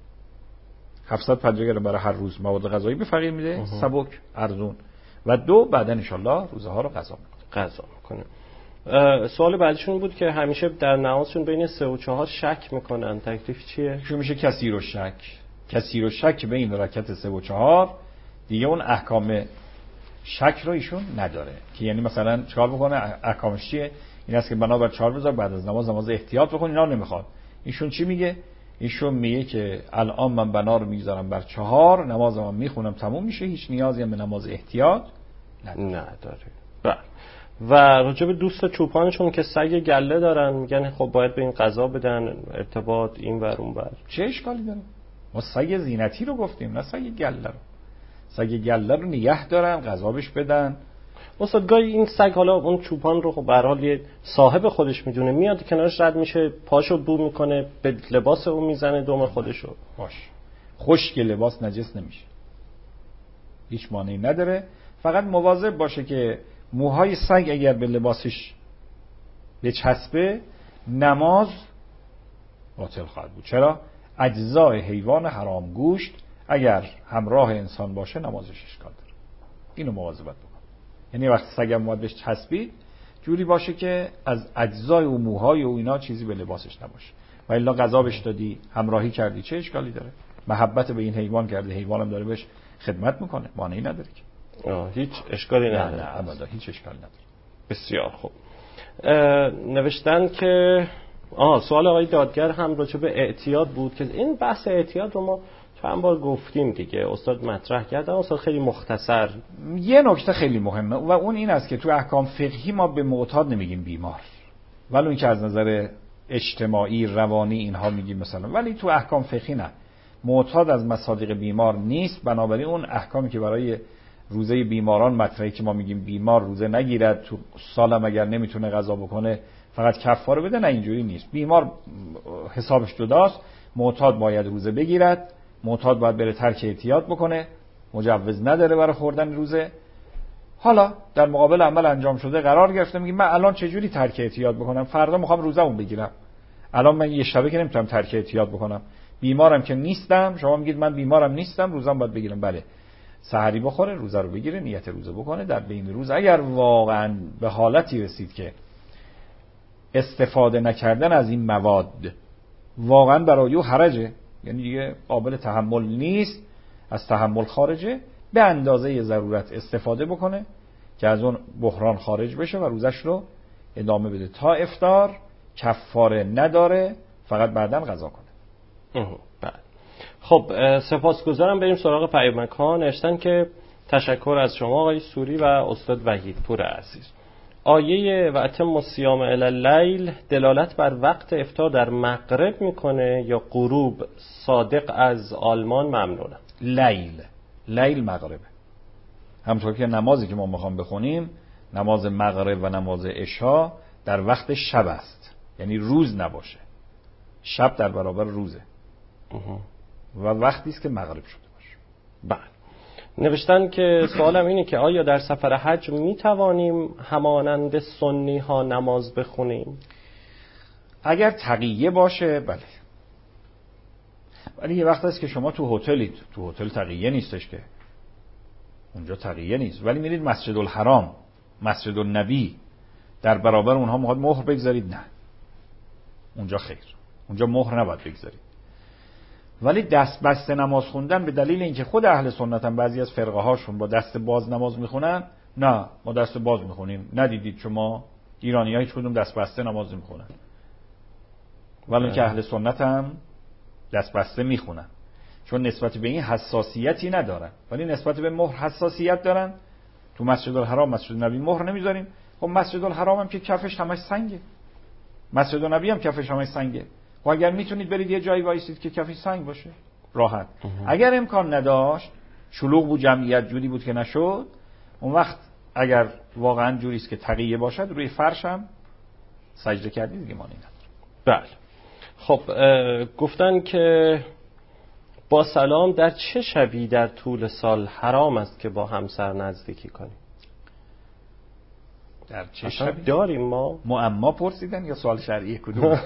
هفتصد و پنجاه گرم برای هر روز مواد غذایی به فقیر میده، سبک ارزون، و دو بعدا ان شاءالله روزه ها رو قضا میکنه. قضا میکنه. سوال بعدیشون بود که همیشه در نمازشون بین سه و چهار شک میکنن، تکلیف چیه؟ چون میشه کثیر و شک. کثیر و شک بین رکعت سه و چهار دیگه اون احکام شک رو ایشون نداره، که یعنی مثلا چیکار بکنه؟ احکامش چیه؟ این است که بنابر چهار بذار بعد از نماز نماز احتیاط بکن، اینا نمیخواد. ایشون چی میگه؟ ایشون میگه که الان من بنا رو میذارم بر چهار، نمازم میخونم تموم میشه، هیچ نیازی هم به نماز احتیاط نداره. نداره. بله. و راجب دوست چوپانشون که سگ گله دارن میگن خب باید به این قضا بدن، ارتباط این ور اون ور، چه اشکالی داره؟ ما سگ زینتی رو گفتیم، نه سگ گله رو. سگ گله رو نگه دارن، قضا بهش بدن. استاد گاهی این سگ حالا اون چوپان رو خب به هر حال یه صاحب خودش میدونه، میاد کنارش رد میشه، پاشو بو میکنه، به لباس اون میزنه، دم خودشو. باش. خشک لباس نجس نمیشه. هیچ مانعی نداره. فقط مواظب باشه که موهای سگ اگر به لباسش بچسبه نماز باطل خواهد بود. چرا؟ اجزای حیوان حرام گوشت اگر همراه انسان باشه نمازش اشکال داره. اینو مواظبت بکن. یعنی وقتی سگم مواد بهش چسبید جوری باشه که از اجزای و موهای و اینا چیزی به لباسش نباشه. و الا غذا بهش دادی، همراهی کردی، چه اشکالی داره؟ محبت به این حیوان کرده، حیوانم داره بهش خدمت میکنه، مانعی نداره که. آه، هیچ اشکالی نداره. نه نه ابدا هیچ اشکالی نداره. بسیار خوب. نوشتن که آه سوال آقای دادگر هم راجع به اعتیاد بود که این بحث اعتیاد رو ما چند بار گفتیم دیگه، استاد مطرح کردن. استاد خیلی مختصر یه نکته خیلی مهمه و اون این است که تو احکام فقهی ما به معتاد نمیگیم بیمار، ولی اون که از نظر اجتماعی روانی اینها میگیم مثلا، ولی تو احکام فقهی نه. معتاد از مصادیق بیمار نیست، بنابراین اون احکامی که برای روزه بیماران مطرحی که ما میگیم بیمار روزه نگیرد، تو سالم اگر نمیتونه غذا بکنه فقط کفاره بده، نه اینجوری نیست. بیمار حسابش جداست، معتاد باید روزه بگیرد، معتاد باید بره ترک اعتیاد بکنه، مجوز نداره برای خوردن روزه. حالا در مقابل عمل انجام شده قرار گرفته، میگه من الان چه جوری ترک اعتیاد بکنم؟ فردا میخوام روزه‌مو بگیرم، الان من یه شبه که نمیتونم ترک اعتیاد بکنم، بیمارم که نیستم. شما میگید من بیمارم نیستم، روزم باید بگیرم. بله، سحری بخوره، روزه رو بگیره، نیت روزه بکنه. در بین روز اگر واقعا به حالتی رسید که استفاده نکردن از این مواد واقعا برای او حرجه، یعنی دیگه قابل تحمل نیست، از تحمل خارجه، به اندازه ضرورت استفاده بکنه که از اون بحران خارج بشه و روزش رو ادامه بده تا افطار. کفاره نداره، فقط بعداً قضا کنه. بله. خب سپاسگزارم. بریم سراغ پیامک ها. نوشتن که تشکر از شما آقای سوری و استاد وحیدپور عزیز. آیه و اتم الصیام الی اللیل دلالت بر وقت افطار در مغرب میکنه یا غروب؟ صادق از آلمان ممنونم. لیل لیل مغربه. همونطور که نمازی که ما میخوام بخونیم، نماز مغرب و نماز عشا در وقت شب است، یعنی روز نباشه، شب در برابر روزه و وقتی است که مغرب شده باشه. بله. نوشتن که سوالم اینه که آیا در سفر حج می توانیم همانند سنی ها نماز بخونیم؟ اگر تقیه باشه بله، ولی یه وقت هست که شما تو هتلید، تو هتل تقیه نیستش که، اونجا تقیه نیست، ولی میرید مسجد الحرام، مسجد النبی، در برابر اونها میخواد مهر بگذارید، نه اونجا خیر، اونجا مهر نباید بگذارید. ولی دست بسته نماز خوندن به دلیل اینکه خود اهل سنت هم بعضی از فرقه هاشون با دست باز نماز میخونن، نه ما دست باز میخونیم. ندیدید شما ایرانی ها هیچ کدوم دست بسته نماز نمیخونن، ولی که اهل سنت هم دست بسته میخونن، چون نسبت به این حساسیتی ندارن، ولی نسبت به مهر حساسیت دارن. تو مسجد الحرام، مسجد نبی مهر نمیذاریم. خب مسجد الحرام هم که کفش همش سنگه، مسجد نبی هم کفش همش سنگه. و اگر میتونید برید یه جایی وایسید که کفش سنگ باشه راحت. اگر امکان نداشت، شلوغ بود، جمعیت جوری بود که نشد، اون وقت اگر واقعا جوری است که تقیه باشد، روی فرش هم سجده کردید دیگه مانعی نداره. بله. خب گفتن که با سلام در چه شبی در طول سال حرام است که با همسر نزدیکی کنیم؟ در چه شبی داریم ما؟ معما پرسیدن یا سوال شرعی کدوم؟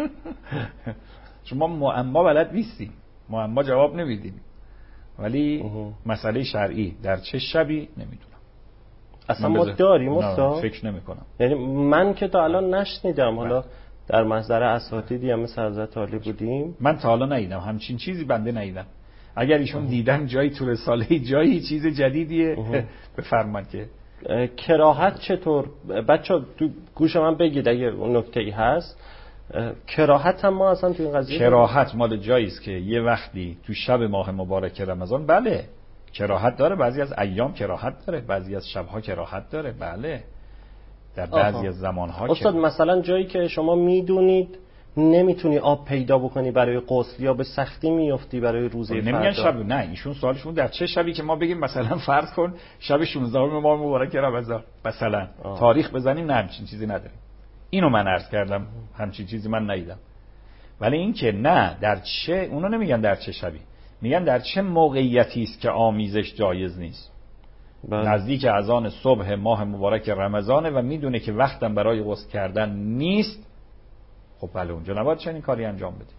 شما معما بلد نیستیم، معما جواب نمیدیم، ولی مسئله شرعی در چه شبی نمیدونم. اصلا ما داریم استاد؟ فکر نمی کنم. یعنی من که تا الان نشنیدم. حالا در محضر اساتیدی هم مثل حضرت عالی بودیم، من تا حالا ندیدم همچین چیزی، بنده ندیدم. اگر ایشون دیدن جایی طول ساله جایی چیز جدیدیه بفرمایید. که کراهت چطور؟ بچه تو گوش من بگید اگه اون نکته ای هست. کراهت هم ما اصلا تو این قضیه کراهت مال جایی است که یه وقتی تو شب ماه مبارک رمضان بله کراهت داره، بعضی از ایام کراهت داره، بعضی از شبها کراهت داره، بله در بعضی از زمانها. استاد که... مثلا جایی که شما میدونید نمیتونی آب پیدا بکنی برای غسل یا به سختی میافتی برای روزه فردا. نمیگن شب، نه ایشون سوالشون در چه شبی که ما بگیم مثلا فرض کن شب شانزدهم ماه مبارک رمضان مثلا آه. تاریخ بزنیم، نه همچین چیزی نداریم. اینو من عرض کردم، همچین چیزی من ندیدم. ولی این که نه در چه، اونو نمیگن در چه شبی، میگن در چه موقعیتی است که آمیزش جایز نیست؟ بله. نزدیک اذان صبح ماه مبارک رمضانه و میدونه که وقتم برای غسل کردن نیست، خب بله اونجا نباید چنین کاری انجام بده.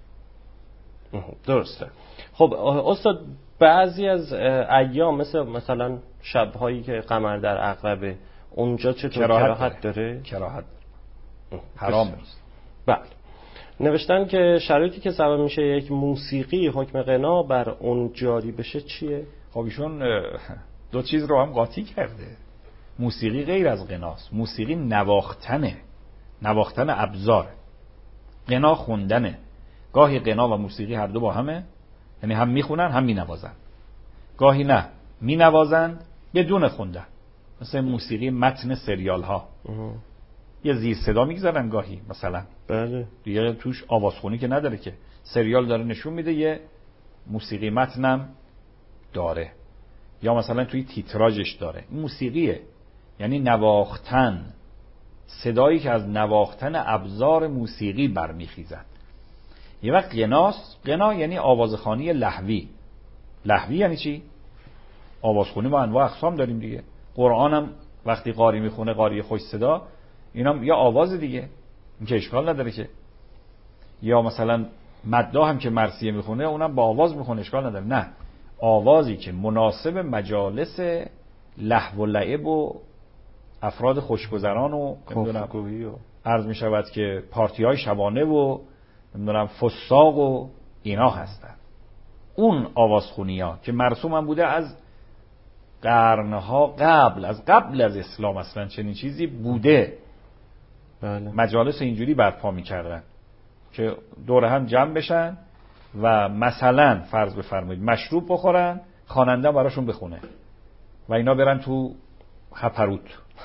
درسته. خب استاد بعضی از ایام مثل مثلا شب‌هایی که قمر در عقربه اونجا چطور کراهت داره؟ کراهت حرام نیست. بله. نوشتن که شرایطی که سبب میشه یک موسیقی حکم غنا بر اون جاری بشه چیه؟ خب ایشون دو چیز رو هم قاطی کرده. موسیقی غیر از غناست. موسیقی نواختنه، نواختن ابزار. غنا خوندنه. گاهی غنا و موسیقی هر دو با همه، یعنی هم میخونن هم مینوازن. گاهی نه، مینوازن بدون خوندن، مثل موسیقی متن سریال ها. یه زیر صدا میگذارن گاهی مثلا. بله. دیگه توش آوازخونی که نداره که، سریال داره نشون میده، یه موسیقی متنم داره، یا مثلا توی تیتراژش داره. این موسیقیه، یعنی نواختن، صدایی که از نواختن ابزار موسیقی برمیخیزد. یه وقت غناست. غنا یعنی آوازخوانی لهوی. لهوی یعنی چی؟ آوازخوانی با انواع اقسام داریم دیگه. قرآن هم وقتی قاری میخونه، قاری خوش صدا، اینم یا آواز دیگه، این که اشکال نداره که. یا مثلا مداح هم که مرثیه میخونه، اونم با آواز میخونه، اشکال نداره. نه، آوازی که مناسب مجالس لهو و لعب و افراد خوشگذران و گفتگویی و عرض میشود که پارتی های شبانه و نمیدونم فساق و اینا هستن. اون آوازخونی ها که مرسوم هم بوده از قرنها قبل، از قبل از اسلام اصلا چنین چیزی بوده. بله. مجالس اینجوری برپا میکردن که دور هم جمع بشن و مثلا فرض بفرمایید مشروب بخورن، خواننده براشون بخونه و اینا برن تو هپروت.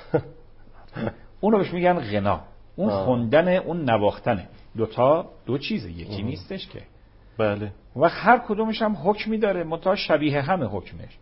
اونو بهش میگن غنا. اون خوندن، اون نواختنه. دوتا دو چیزه، یکی نیستش که. بله. و هر کدومش هم حکمی داره، منتها شبیه همه حکمش.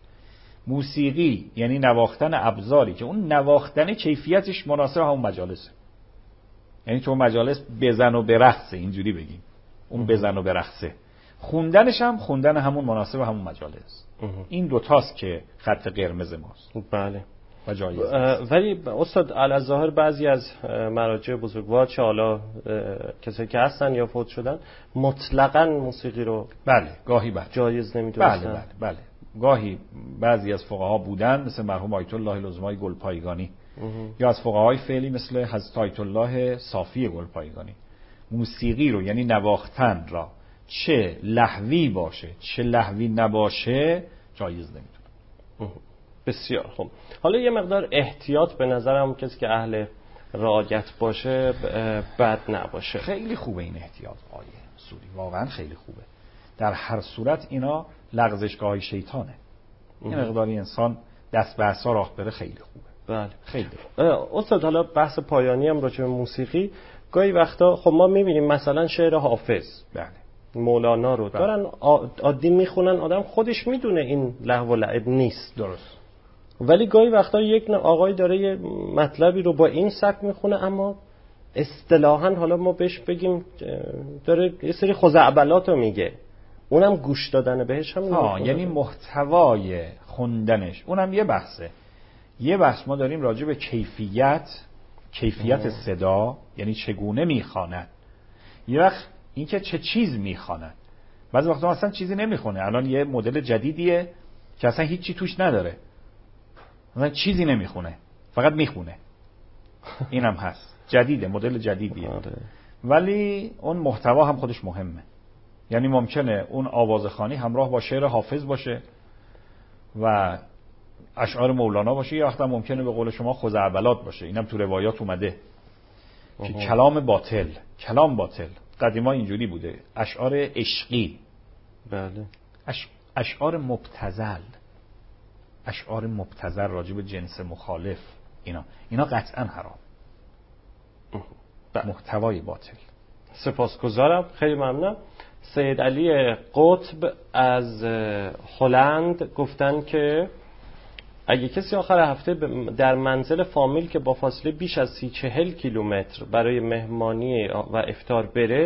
موسیقی یعنی نواختن ابزاری که اون نواختن کیفیتش مناسب همون مجالسه. یعنی تو مجالس بزن و برقصه، اینجوری بگیم، اون بزن و برقصه. خوندنش هم خوندن همون مناسب همون مجالس. این دوتاست که خط قرمز ماست. بله. و جایز. ولی استاد علی‌الظاهر بعضی از مراجع بزرگوار، چه حالا کسایی که هستن یا فوت شدن، مطلقاً موسیقی رو بله گاهی بله جایز نمی‌دونستن. بله بله بله. گاهی بعضی از فقها بودن مثل مرحوم آیت الله لزمای گلپایگانی یا از فقهای فعلی مثل حضرت آیت الله صافی گلپایگانی، موسیقی رو یعنی نواختن را چه لهوی باشه چه لهوی نباشه جایز نمیدونن. بسیار خوب. حالا یه مقدار احتیاط به نظرم کسی که اهل رعایت باشه بد نباشه. خیلی خوبه این احتیاط آیه سوری، واقعا خیلی خوبه. در هر صورت اینا لغزشگاه شیطانه. این مقداری انسان دست به عصا راه بره خیلی خوبه. بله خیلی. استاد حالا بحث پایانی هم راجع به موسیقی، گاهی وقتا خب ما می‌بینیم مثلا شعر حافظ، بله، مولانا رو بله. دارن عادی میخونن، آدم خودش میدونه این لهو و لعب نیست. درست. ولی گاهی وقتا یک آقای داره یه مطلبی رو با این سبک میخونه، اما اصطلاحاً حالا ما بهش بگیم داره یه سری خزعبلات رو میگه، اونم گوش دادن بهش هم ها، یعنی محتوای خوندنش اونم یه بحثه. یه بحث ما داریم راجع به کیفیت کیفیت آه. صدا، یعنی چگونه میخواند. یه وقت اینکه چه چیز میخواند. بعضی وقتا اصلا چیزی نمیخونه. الان یه مدل جدیدیه که اصلا هیچی توش نداره، مثلا چیزی نمیخونه، فقط میخونه. اینم هست، جدیده، مدل جدیدیه. آره. ولی اون محتوا هم خودش مهمه. یعنی ممکنه اون آوازخوانی همراه با شعر حافظ باشه و اشعار مولانا باشه، یا وقتا ممکنه به قول شما خزعبلات باشه. اینم تو روایات اومده که کلام باطل، کلام باطل قدیما اینجوری بوده، اشعار عشقی، بله، اش... اشعار مبتذل، اشعار مبتذل راجع به جنس مخالف، اینا اینا قطعا حرام. محتوای باطل. سپاسگزارم، خیلی ممنونم. سید علی قطب از هلند گفتن که اگه کسی آخر هفته در منزل فامیل که با فاصله بیش از سی چهل کیلومتر برای مهمانی و افطار بره،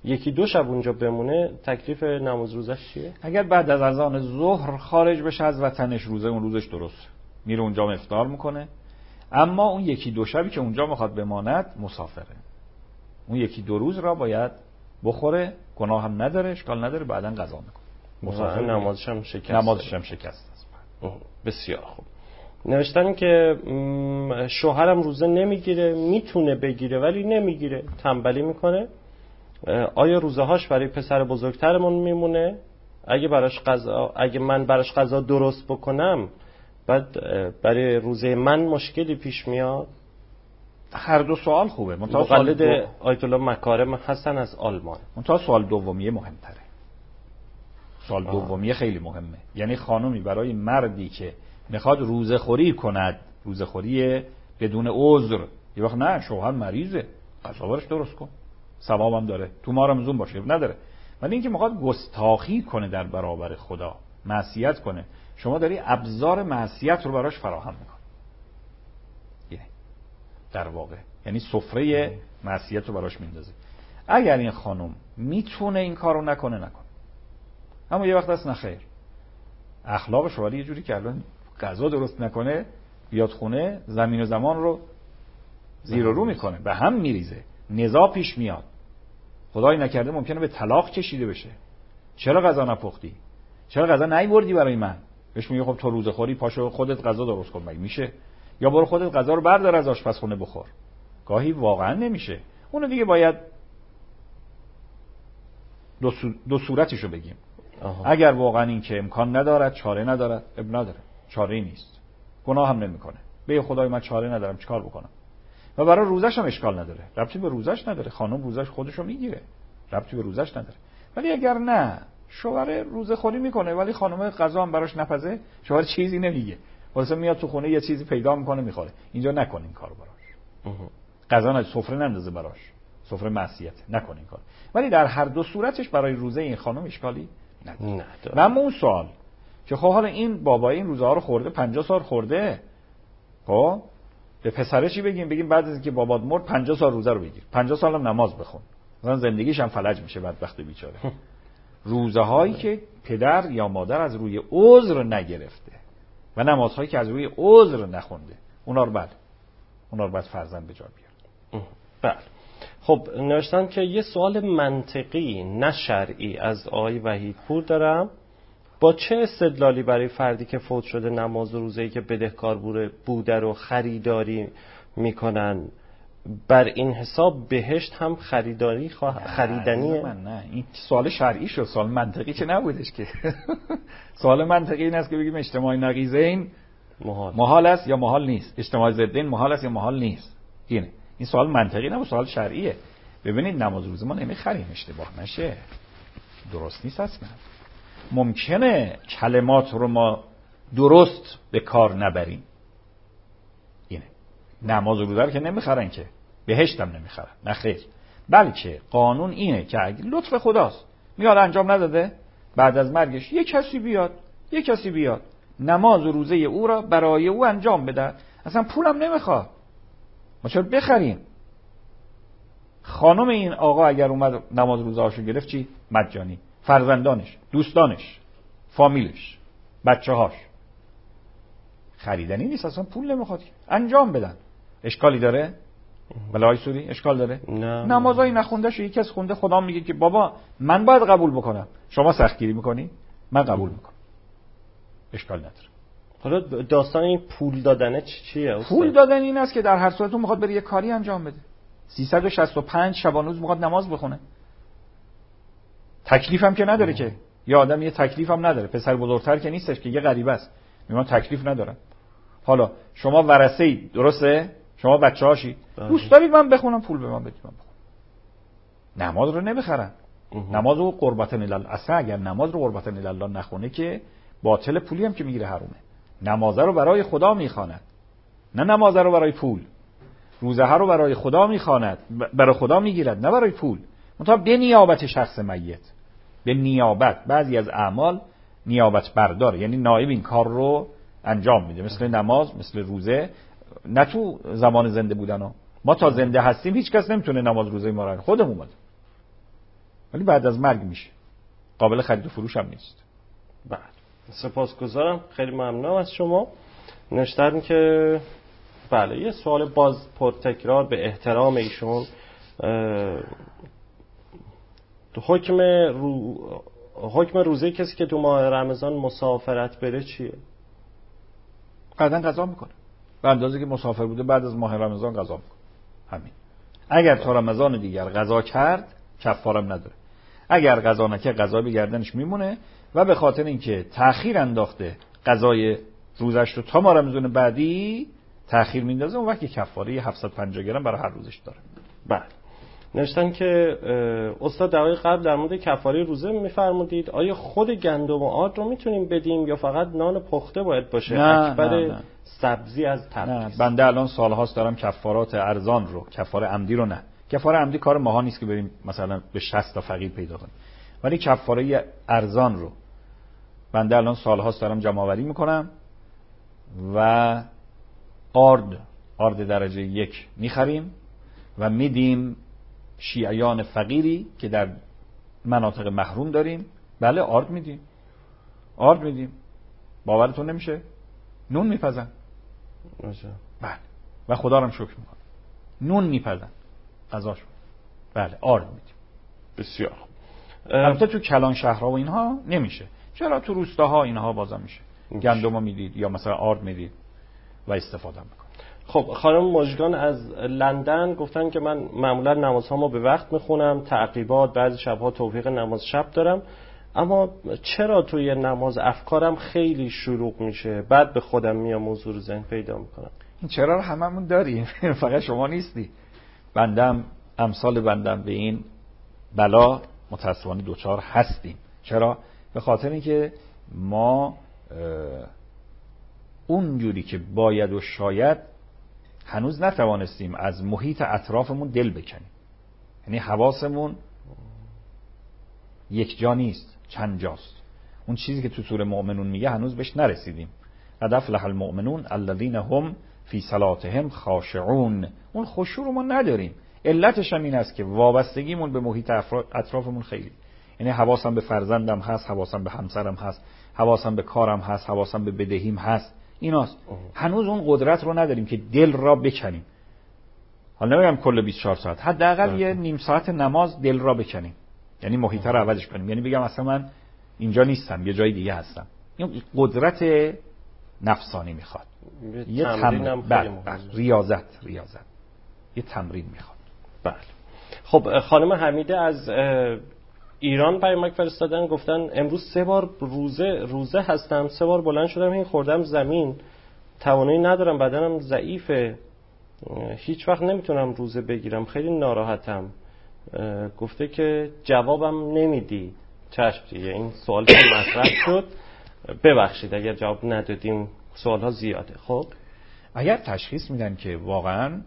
یکی دو شب اونجا بمونه تکلیف نماز روزش چیه؟ اگر بعد از اذان ظهر خارج بشه از وطنش روزه اون روزش درست، میره اونجا افطار میکنه. اما اون یکی دو شبی که اونجا میخواد بماند مسافره، اون یکی دو روز را باید بخوره، گناه هم نداره، اشکال نداره، بعداً قضا میکنه. مسافر نمازش هم شکست نمازش هم شکست است. بسیار خوب. نوشتن که شوهرم روزه نمیگیره، میتونه بگیره ولی نمیگیره، تنبلی میکنه. آیا روزه هاش برای پسر بزرگترمون میمونه؟ اگه براش قضا اگه من براش قضا درست بکنم بعد برای روزه من مشکلی پیش میاد؟ هر دو سوال خوبه. مقلد دو... آیت الله مکارم حسن از آلمان. منتها سوال دومیه مهمتره. سوال دومیه خیلی مهمه. یعنی خانومی برای مردی که میخواد روزه خوری کند، روزه خوری بدون عذر، یه وقت نه شوهر مریضه، قضا براش درست کن، ثوابم داره، تو ما رمضان باشه نداره. ولی اینکه میخواد گستاخی کنه در برابر خدا، معصیت کنه، شما داری ابزار معصیت رو براش فراهم میکنی. یعنی در واقع یعنی سفره معصیت رو براش میندازی. اگر این خانم میتونه این کارو نکنه نکنه. اما یه وقت هست نخیر، اخلاق شوهری یه جوری که الان غذا درست نکنه بیاد خونه زمین و زمان رو زیر و رو میکنه، به هم میریزه، نزاع پیش میاد، خدای نکرده ممکنه به طلاق کشیده بشه. چرا غذا نپختی؟ چرا غذا نیوردی برای من؟ بهش میگه خب تو روزه خوری، پاشو خودت غذا درست کن. مگه میشه؟ یا برو خودت غذا رو بردار از آشپزخونه بخور. گاهی واقعا نمیشه. اونو دیگه باید دو, سو... دو صورتشو بگیم. آها. اگر واقعا این که امکان ندارد، چاره ندارد، اب نداره، چاره نیست، گناه هم نمیکنه، به خدای من چاره ندارم چیکار بکنم. و برای روزش هم اشکال نداره، ربطی به روزش نداره، خانم روزش خودشو میگیره، ربطی به روزش نداره. ولی اگر نه شوهر روزه خوری میکنه ولی خانم غذا هم براش نپزه، شوهر چیزی نمیگه، واسه میاد تو خونه یه چیزی پیدا میکنه میخوره، اینجا نکن این کارو براش. غذا نه، سفره نندازه براش، سفره معصیت، نکن این کار. ولی در هر دو صورتش برای روزه این خانم اشکالی نداره. و اما اون سوال که خب حالا این بابا این روزه ها رو خورده، پنجاه سال خورده، خب به پسرش چی بگیم؟ بگیم بعد از اینکه بابات مرد پنجاه سال روزه رو بگیر، پنجاه سالم نماز بخون، مثلا زندگیش هم فلج میشه بدبخت بیچاره. روزه هایی که پدر یا مادر از روی عذر نگرفته و نمازهایی که از روی عذر نخونده، اونا رو بعد اونا رو بعد فرزند به جا بیار. بله. خب نوشتن که یه سوال منطقی نه شرعی از آقای وحیدپور دارم. با چه استدلالی برای فردی که فوت شده نماز و روزه‌ای که بدهکار بوده رو خریداری میکنن، بر این حساب بهشت هم خریداری خواه... خریدنیه؟ من نه، این سوال شرعی شد، سوال منطقی که نبودش که. سوال منطقی این است که بگیم اجتماع نقیضین محال محال است یا محال نیست، اجتماع ضدین محال است یا محال نیست. اینه این سوال منطقی نه، سوال شرعیه. ببینید نماز روزه ما نمیخریم، اشتباه نشه، درست نیست اصلا. ممکنه کلمات رو ما درست به کار نبریم، اینه. نماز روزه رو که نمیخرن که، بهشت هم نمیخرن، نه خیر. بلکه قانون اینه که لطف خداست، میاد انجام نداده، بعد از مرگش یک کسی بیاد یک کسی بیاد نماز و روزه او را برای او انجام بده، اصلا پولم نمیخواد، ما چرا بخریم؟ خانم این آقا اگر اومد نماز روزه هاشو گرفت، چی؟ مجانی. فرزندانش، دوستانش، فامیلش، بچه هاش، خریدنی نیست، اصلا پول نمیخواد، انجام بدن. اشکالی داره؟ بلای سوری اشکال داره؟ نه. نمازایی نخونده شو یکی از خونده، خدا میگه که بابا من باید قبول بکنم، شما سختگیری میکنی، من قبول میکنم، اشکال نداره. حالا داستان این پول دادنه چیه؟ پول دادن این است که در هر صورت میخواد بره یه کاری انجام بده، سیصد و شصت و پنج شبانه روز میخواد نماز بخونه، تکلیف هم که نداره که، یه آدم یه تکلیف هم نداره، پسر بزرگتر که نیستش که، یه غریبه است، میگن تکلیف ندارم. حالا شما ورثه‌ای، درسته؟ شما بچه‌هاشی، دوست دارید من بخونم، پول به من بدید من بخونم. نماز رو نمیخرن. نماز رو قربتن الله، اصلا اگر نماز رو قربتن الله نخونه که باطل، پولی هم که میگیره حرومه. نماز رو برای خدا میخواند، نه نماز رو برای پول. روزه ها رو برای خدا میخواند، برای خدا میگیرد، نه برای پول. منتها به نیابت شخص میت، به نیابت بعضی از اعمال نیابت برداره، یعنی نائب این کار رو انجام میده، مثل نماز، مثل روزه. نه تو زمان زنده بودن ها. ما تا زنده هستیم هیچ کس نمیتونه نماز روزه ما رو، خودمون اومد. ولی بعد از مرگ میشه، قابل خرید و فروش هم نیست. بله سپاسگزارم، خیلی ممنونم از شما. نوشتن که بله یه سوال باز پرتکرار به احترام ایشون، حکم رو... حکم روزه کسی که تو ماه رمضان مسافرت بره چیه؟ بعدن قضا میکنه به اندازه که مسافر بوده، بعد از ماه رمضان قضا میکنه. همین. اگر تا رمضان دیگر قضا کرد کفارم نداره، اگر قضا نکرد قضا به گردنش میمونه و به خاطر اینکه تأخیر انداخته قضای روزش رو تا ماه رمضان بعدی تأخیر میندازه، اون وقت کفاره هفتصد و پنجاه گرم برای هر روزش داره. بله. نوشتن که استاد دقایق قبل در مورد کفاره روزه میفرمودید آیا خود گندم و آرد رو میتونیم بدیم یا فقط نان پخته باید باشه؟ نه، اکبر نه، نه. سبزی از تبریز. نه، بنده الان سالهاست دارم کفارات ارزان رو، کفاره عمدی رو نه. کفاره عمدی کار ماها نیست که بریم مثلا به شصت تا فقیر پیدا کنیم، ولی کفاره ارزان رو بنده الان سالهاست دارم جمع آوری میکنم و آرد آرد درجه یک میخریم و میدیم شیعیان فقیری که در مناطق محروم داریم. بله آرد میدیم، آرد میدیم. باورتون نمیشه؟ نون میپزن. بله و خدا رو هم شکر میکنم، نون میپزن غذاشون. بله آرد میدیم. بسیار. البته تو کلان شهرها و اینها نمیشه، چرا تو روستاها اینها بازم میشه. گندم میدید یا مثلا آرد میدید و استفاده میکنید. خب خانم مژگان از لندن گفتن که من معمولا نمازهامو به وقت میخونم، تعقیبات، بعضی شبها توفیق نماز شب دارم، اما چرا توی نماز افکارم خیلی شلوغ میشه، بعد به خودم میام حضور ذهن پیدا میکنم. این چرا رو هممون داریم فقط شما نیستی. بندم امثال بندم به این بلا متاسفانه دوچار هستیم. چرا؟ به خاطر اینکه ما اونجوری که باید و شاید هنوز نتوانستیم از محیط اطرافمون دل بکنیم. یعنی حواسمون یک جا نیست، چند جاست. اون چیزی که تو سوره مؤمنون میگه هنوز بهش نرسیدیم. قد افلح المؤمنون الذین هم فی صلاتهم خاشعون. اون خشوع رو ما نداریم. علتش هم این است که وابستگیمون به محیط اطرافمون خیلی، یعنی حواسم به فرزندم هست، حواسم به همسرم هست، حواسم به کارم هست، حواسم به بدهیم هست. ایناست. هنوز اون قدرت رو نداریم که دل را بکنیم. حالا نمیگم کل بیست و چهار ساعت، حداقل یه نیم ساعت نماز دل را بکنیم، یعنی محیط رو عوضش کنیم. یعنی بگم اصلا من اینجا نیستم، یه جای دیگه هستم. این قدرت نفسانی میخواد، یه تمرین، بله ریاضت ریاضت یه تمرین میخواد. بله. خب خانم حمیده از ایران پیامک فرستادن، گفتن امروز سه بار روزه روزه هستم، سه بار بلند شدم این خوردم زمین، توانایی ندارم، بدنم ضعیفه، هیچ وقت نمیتونم روزه بگیرم، خیلی ناراحتم. گفته که جوابم نمیدی. چشم دیگه، این سوال که مطرح شد ببخشید اگر جواب ندادیم، سوال ها زیاده. خب اگر تشخیص میدن که واقعا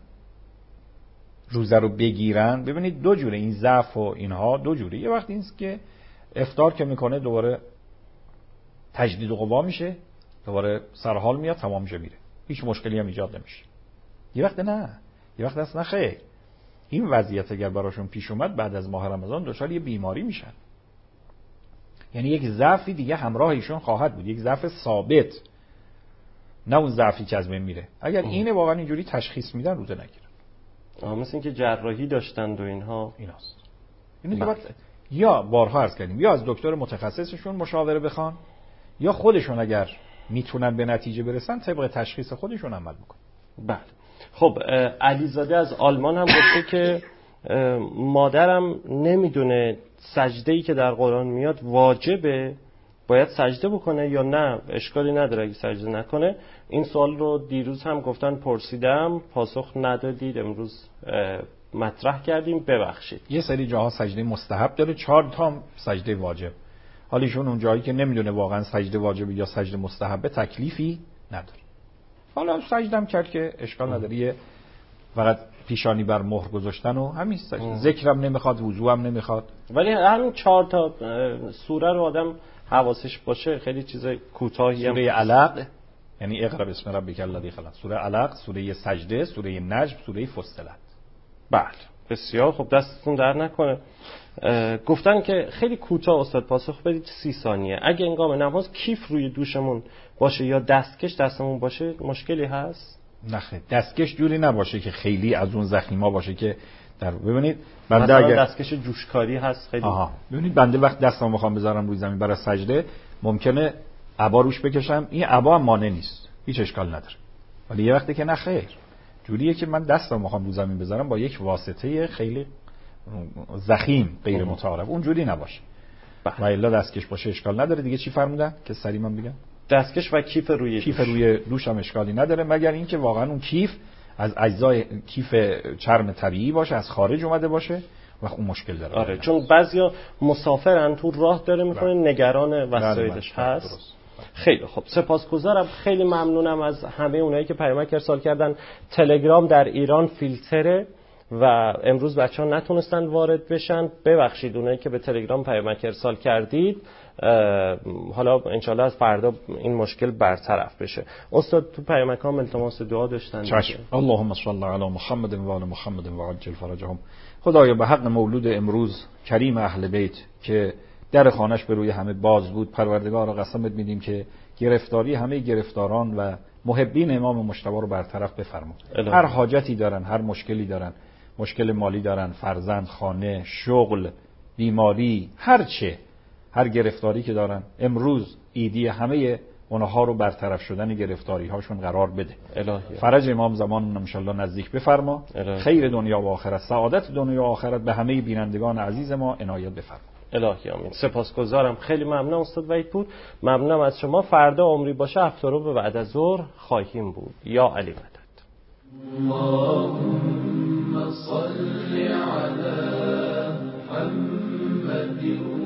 روزه رو بگیرن، ببینید دو جوره این ضعف و اینها، دو جوره. یه وقت اینست که افطار که میکنه دوباره تجدید قوا میشه، دوباره سرحال میاد، تمام میشه میره، هیچ مشکلی هم ایجاد نمیشه. یه وقت نه، یه وقت اصلا خیر. این وضعیت اگر براشون پیش اومد بعد از ماه رمضان دچار یه بیماری میشن، یعنی یک ضعفی دیگه همراه ایشون خواهد بود، یک ضعف ثابت، نه اون ضعفی که از بین میره. اگر اینه واقعا اینجوری تشخیص میدن روزه نگیرن. آها، مثل اینکه جراحی داشتند و اینها. ایناست. اینو دیگه باید یا بارها عرض کردیم، یا از دکتر متخصصشون مشاوره بخوان، یا خودشون اگر میتونن به نتیجه برسن طبق تشخیص خودشون عمل بکنن. بله. خب علیزاده از آلمان هم گفته که مادرم نمیدونه سجده‌ای که در قرآن میاد واجبه، باید سجده بکنه یا نه، اشکالی نداره اگه سجده نکنه. این سوال رو دیروز هم گفتن پرسیدم، پاسخ ندادید، امروز مطرح کردیم، ببخشید. یه سری جاها سجده مستحب داره، چهار تا سجده واجب. حالیشون اون جایی که نمیدونه واقعا سجده واجبه یا سجده مستحبه تکلیفی نداره. حالا سجدم کرد که اشکال نداره، فقط پیشانی بر مهر گذاشتن و همین سجده. ذکرم نمیخواد، وضو هم نمیخواد، ولی همین چهار تا سوره رو آدم حواسش باشه، خیلی چیز کوتاهی هم. سوره علق یعنی اقرا بسم ربک الذی خلق، سوره علق، سوره سجده، سوره نجم، سوره فصلت. بله بسیار خب، دستتون در نکنه. گفتن که خیلی کوتاه استاد پاسخ بدید، سی ثانیه. اگه هنگام نماز کیف روی دوشمون باشه یا دستکش دستمون باشه مشکلی هست؟ نه خیر، دستکش جوری نباشه که خیلی از اون زخیما باشه که در ببینید بنده مثلا اگر دستکش جوشکاری هست خیلی. آها ببینید بنده وقت دستمو میخوام بذارم روی زمین برای سجده ممکنه عبا روش بکشم، این عبا هم مانع نیست، هیچ اشکال نداره. ولی یه وقتی که نه خیر، جوریه که من دستمو میخوام روی زمین بذارم با یک واسطه خیلی زخیم غیر متعارف، اونجوری نباشه. و الا دستکش باشه اشکال نداره. دیگه چی فرمودن که سری من بگم؟ دستکش و کیف روی کیف دوش. روی دوش هم اشکالی نداره، مگر اینکه واقعا اون کیف از اجزای کیف چرم طبیعی باشه، از خارج اومده باشه و اون مشکل داره. آره، چون بعضیا مسافرن تو راه داره میکنه، نگران وسایلش هست. خیلی خب، سپاسگزارم، خیلی ممنونم از همه اونایی که پیامک ارسال کردن. تلگرام در ایران فیلتره و امروز بچه‌ها نتونستن وارد بشن، ببخشید اونایی که به تلگرام پیامک ارسال کردید. حالا انشالله از فردا این مشکل برطرف بشه. استاد تو پیامک ها التماس دعا داشتن. چشم. اللهم صل علی محمد و آل محمد و عجل فرجهم. خدایا به حق مولود امروز کریم اهل بیت که در خانش به روی همه باز بود، پروردگار قسمت میدیم که گرفتاری همه گرفتاران و محبین امام مجتبی رو برطرف بفرما. هر حاجتی دارن، هر مشکلی دارن، مشکل مالی دارن، فرزند، خانه، شغل، بیماری، هر چه، هر گرفتاری که دارن، امروز ایدی همه اونها رو برطرف شدن گرفتاری هاشون قرار بده. الهی. فرج امام زمان ان شاء الله نزدیک بفرما. الهی. خیر دنیا و آخرت، سعادت دنیا و آخرت به همه بینندگان عزیز ما عنایت بفرما. الهی آمین. سپاسگزارم، خیلی ممنونم استاد وحید پور. ممنونم از شما. فردا عمری باشه هفت رو به بعد از ظهر خواهیم بود. یا علی مدد. اللهم صل على محمد